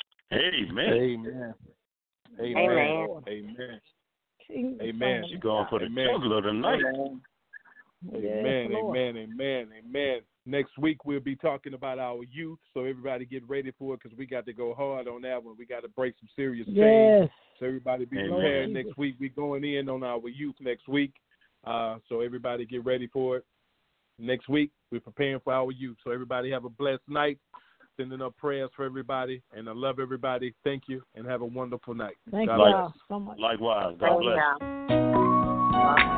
Amen. Amen. Amen. Amen. Amen. King Amen. She's going for the Amen. juggler tonight. Yes, Amen, Lord. amen, amen, amen. Next week we'll be talking about our youth, so everybody get ready for it because we got to go hard on that one. We got to break some serious chains. Yes. So everybody be Amen. prepared Jesus. next week. We're going in on our youth next week, uh, so everybody get ready for it. Next week we're preparing for our youth. So everybody have a blessed night. Sending up prayers for everybody, and I love everybody. Thank you, and have a wonderful night. Thank God you bless. all so much. Likewise. God Oh, bless. yeah.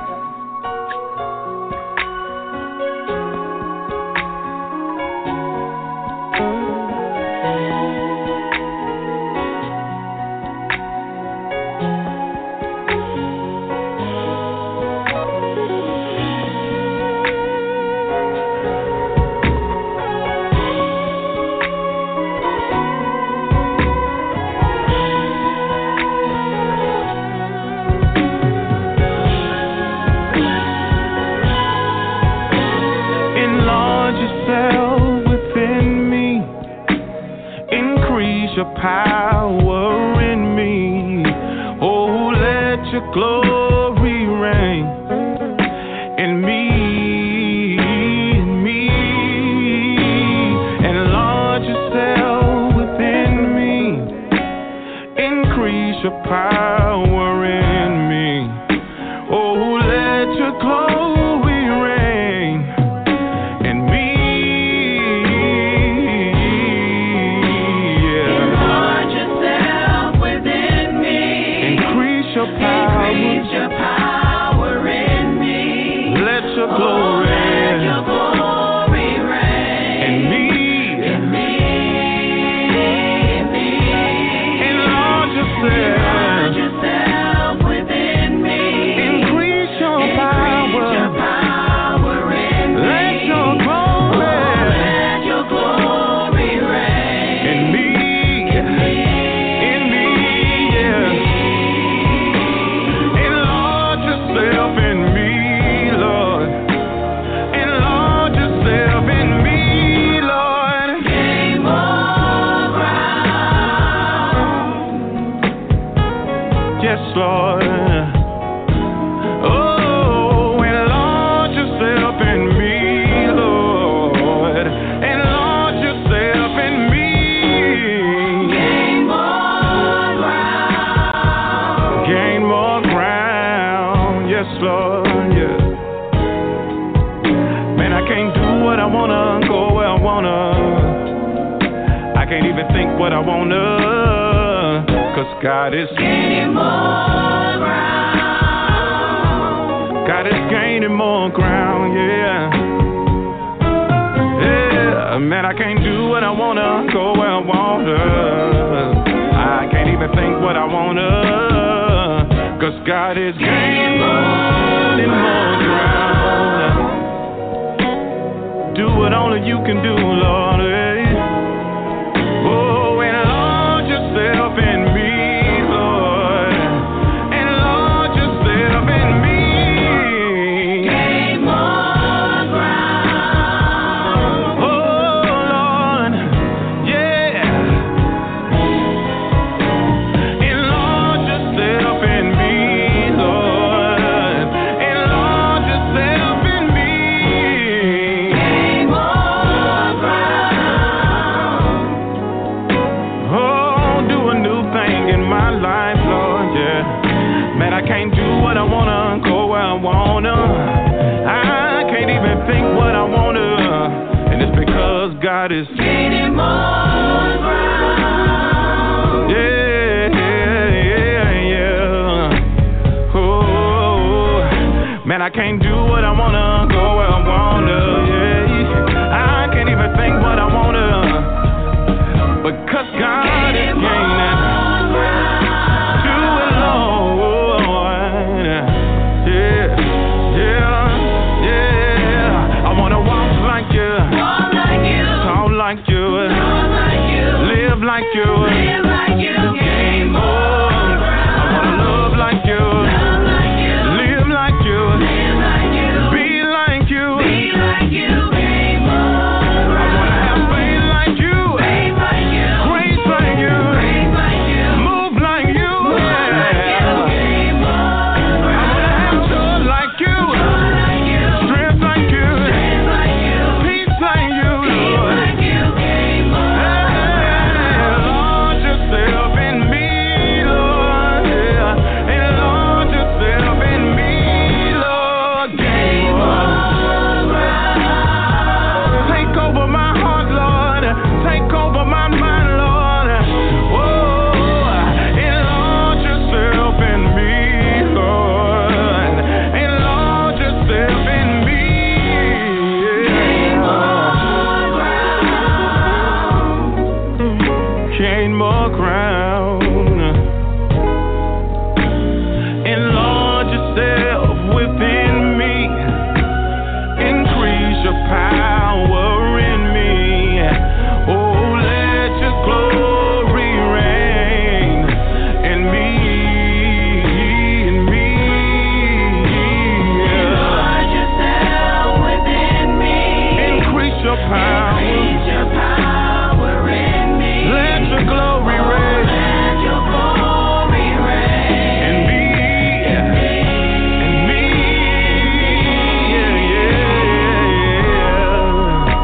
Enlarge yourself within me. Increase your power in me. Oh, let your glory reign in me. In me. Enlarge yourself within me. Increase your power in me. Oh, let your glory reign in me. Yeah. Enlarge yourself within me. Increase your power. Increase your power in me. Let your Oh, glory let your glory reign in me. in me. In me. Enlarge yourself. Enlarge yourself within me. Increase your Increase power. your power in me. Let your Oh, glory let your glory reign in me. in me. In me, yeah. Enlarge yourself in me, Lord. Enlarge yourself in me, Lord. Gain more ground. Yes, Lord. Oh, enlarge yourself in me, Lord. Enlarge yourself in me. Gain more ground. Gain more ground. Yes, Lord. Yeah. Man, I can't do what I wanna, go where I wanna. I can't even think what I wanna, cause God is gaining more ground. God is gaining more ground, yeah. Yeah, man, I can't do what I wanna, go where I wanna. I can't even think what I wanna, cause God is gaining more ground. Do what only you can do, Lord. Oh, and launch yourself in me, Lord. And launch yourself in me. Gain more ground. Oh, Lord, yeah. And launch yourself in me, Lord. And launch yourself in me. Gain more ground. Oh, do a new thing in my life, Lord, yeah. Man, I can't do what I wanna, go where I wanna. I can't even think what I wanna. And it's because God is gaining more ground. Yeah, yeah, yeah, yeah. Oh, man, I can't do what I wanna, go where I wanna, yeah. I can't even think what I wanna, because God is gaining. Do it, Lord. Yeah, yeah, yeah. I wanna walk like you, talk like you, live like you, gain more. I wanna love like you, live like you, be like you. I wanna have faith like you, grace like you, move like you. I wanna have joy like you, strength like you, peace like you, Lord. Launch yourself in me, Lord, yeah. And launch yourself in me, Lord. Gain more. Take over my heart, Lord. Take over my mind, Lord. Whoa, and launch yourself in me, Lord. And launch yourself in me. Gain more ground. And launch yourself within me. Increase your power in me. Oh, let your glory reign in me, in me. Launch yourself within me. Increase your power. Increase your power in me. Let your glory reign. Let your glory reign in me, in me, in me. Yeah, yeah, yeah.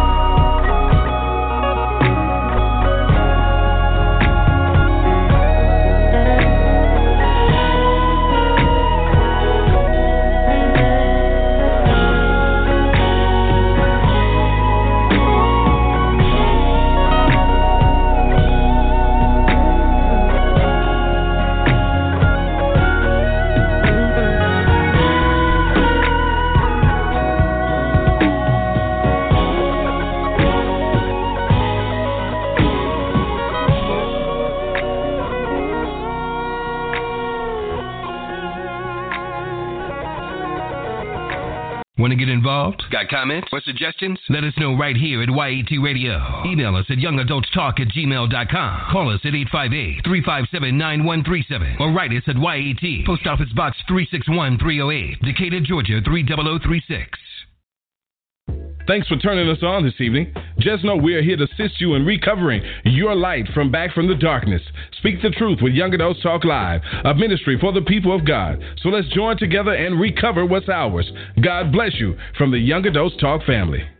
Want to get involved? Got comments or suggestions? Let us know right here at Y A T Radio. Email us at young adults talk at gmail dot com. Call us at eight five eight, three five seven, nine one three seven or write us at Y A T, Post Office Box three six one, three oh eight, Decatur, Georgia three zero zero three six. Thanks for turning us on this evening. Just know we are here to assist you in recovering your light from back from the darkness. Speak the truth with Young Adults Talk Live, a ministry for the people of God. So let's join together and recover what's ours. God bless you from the Young Adults Talk family.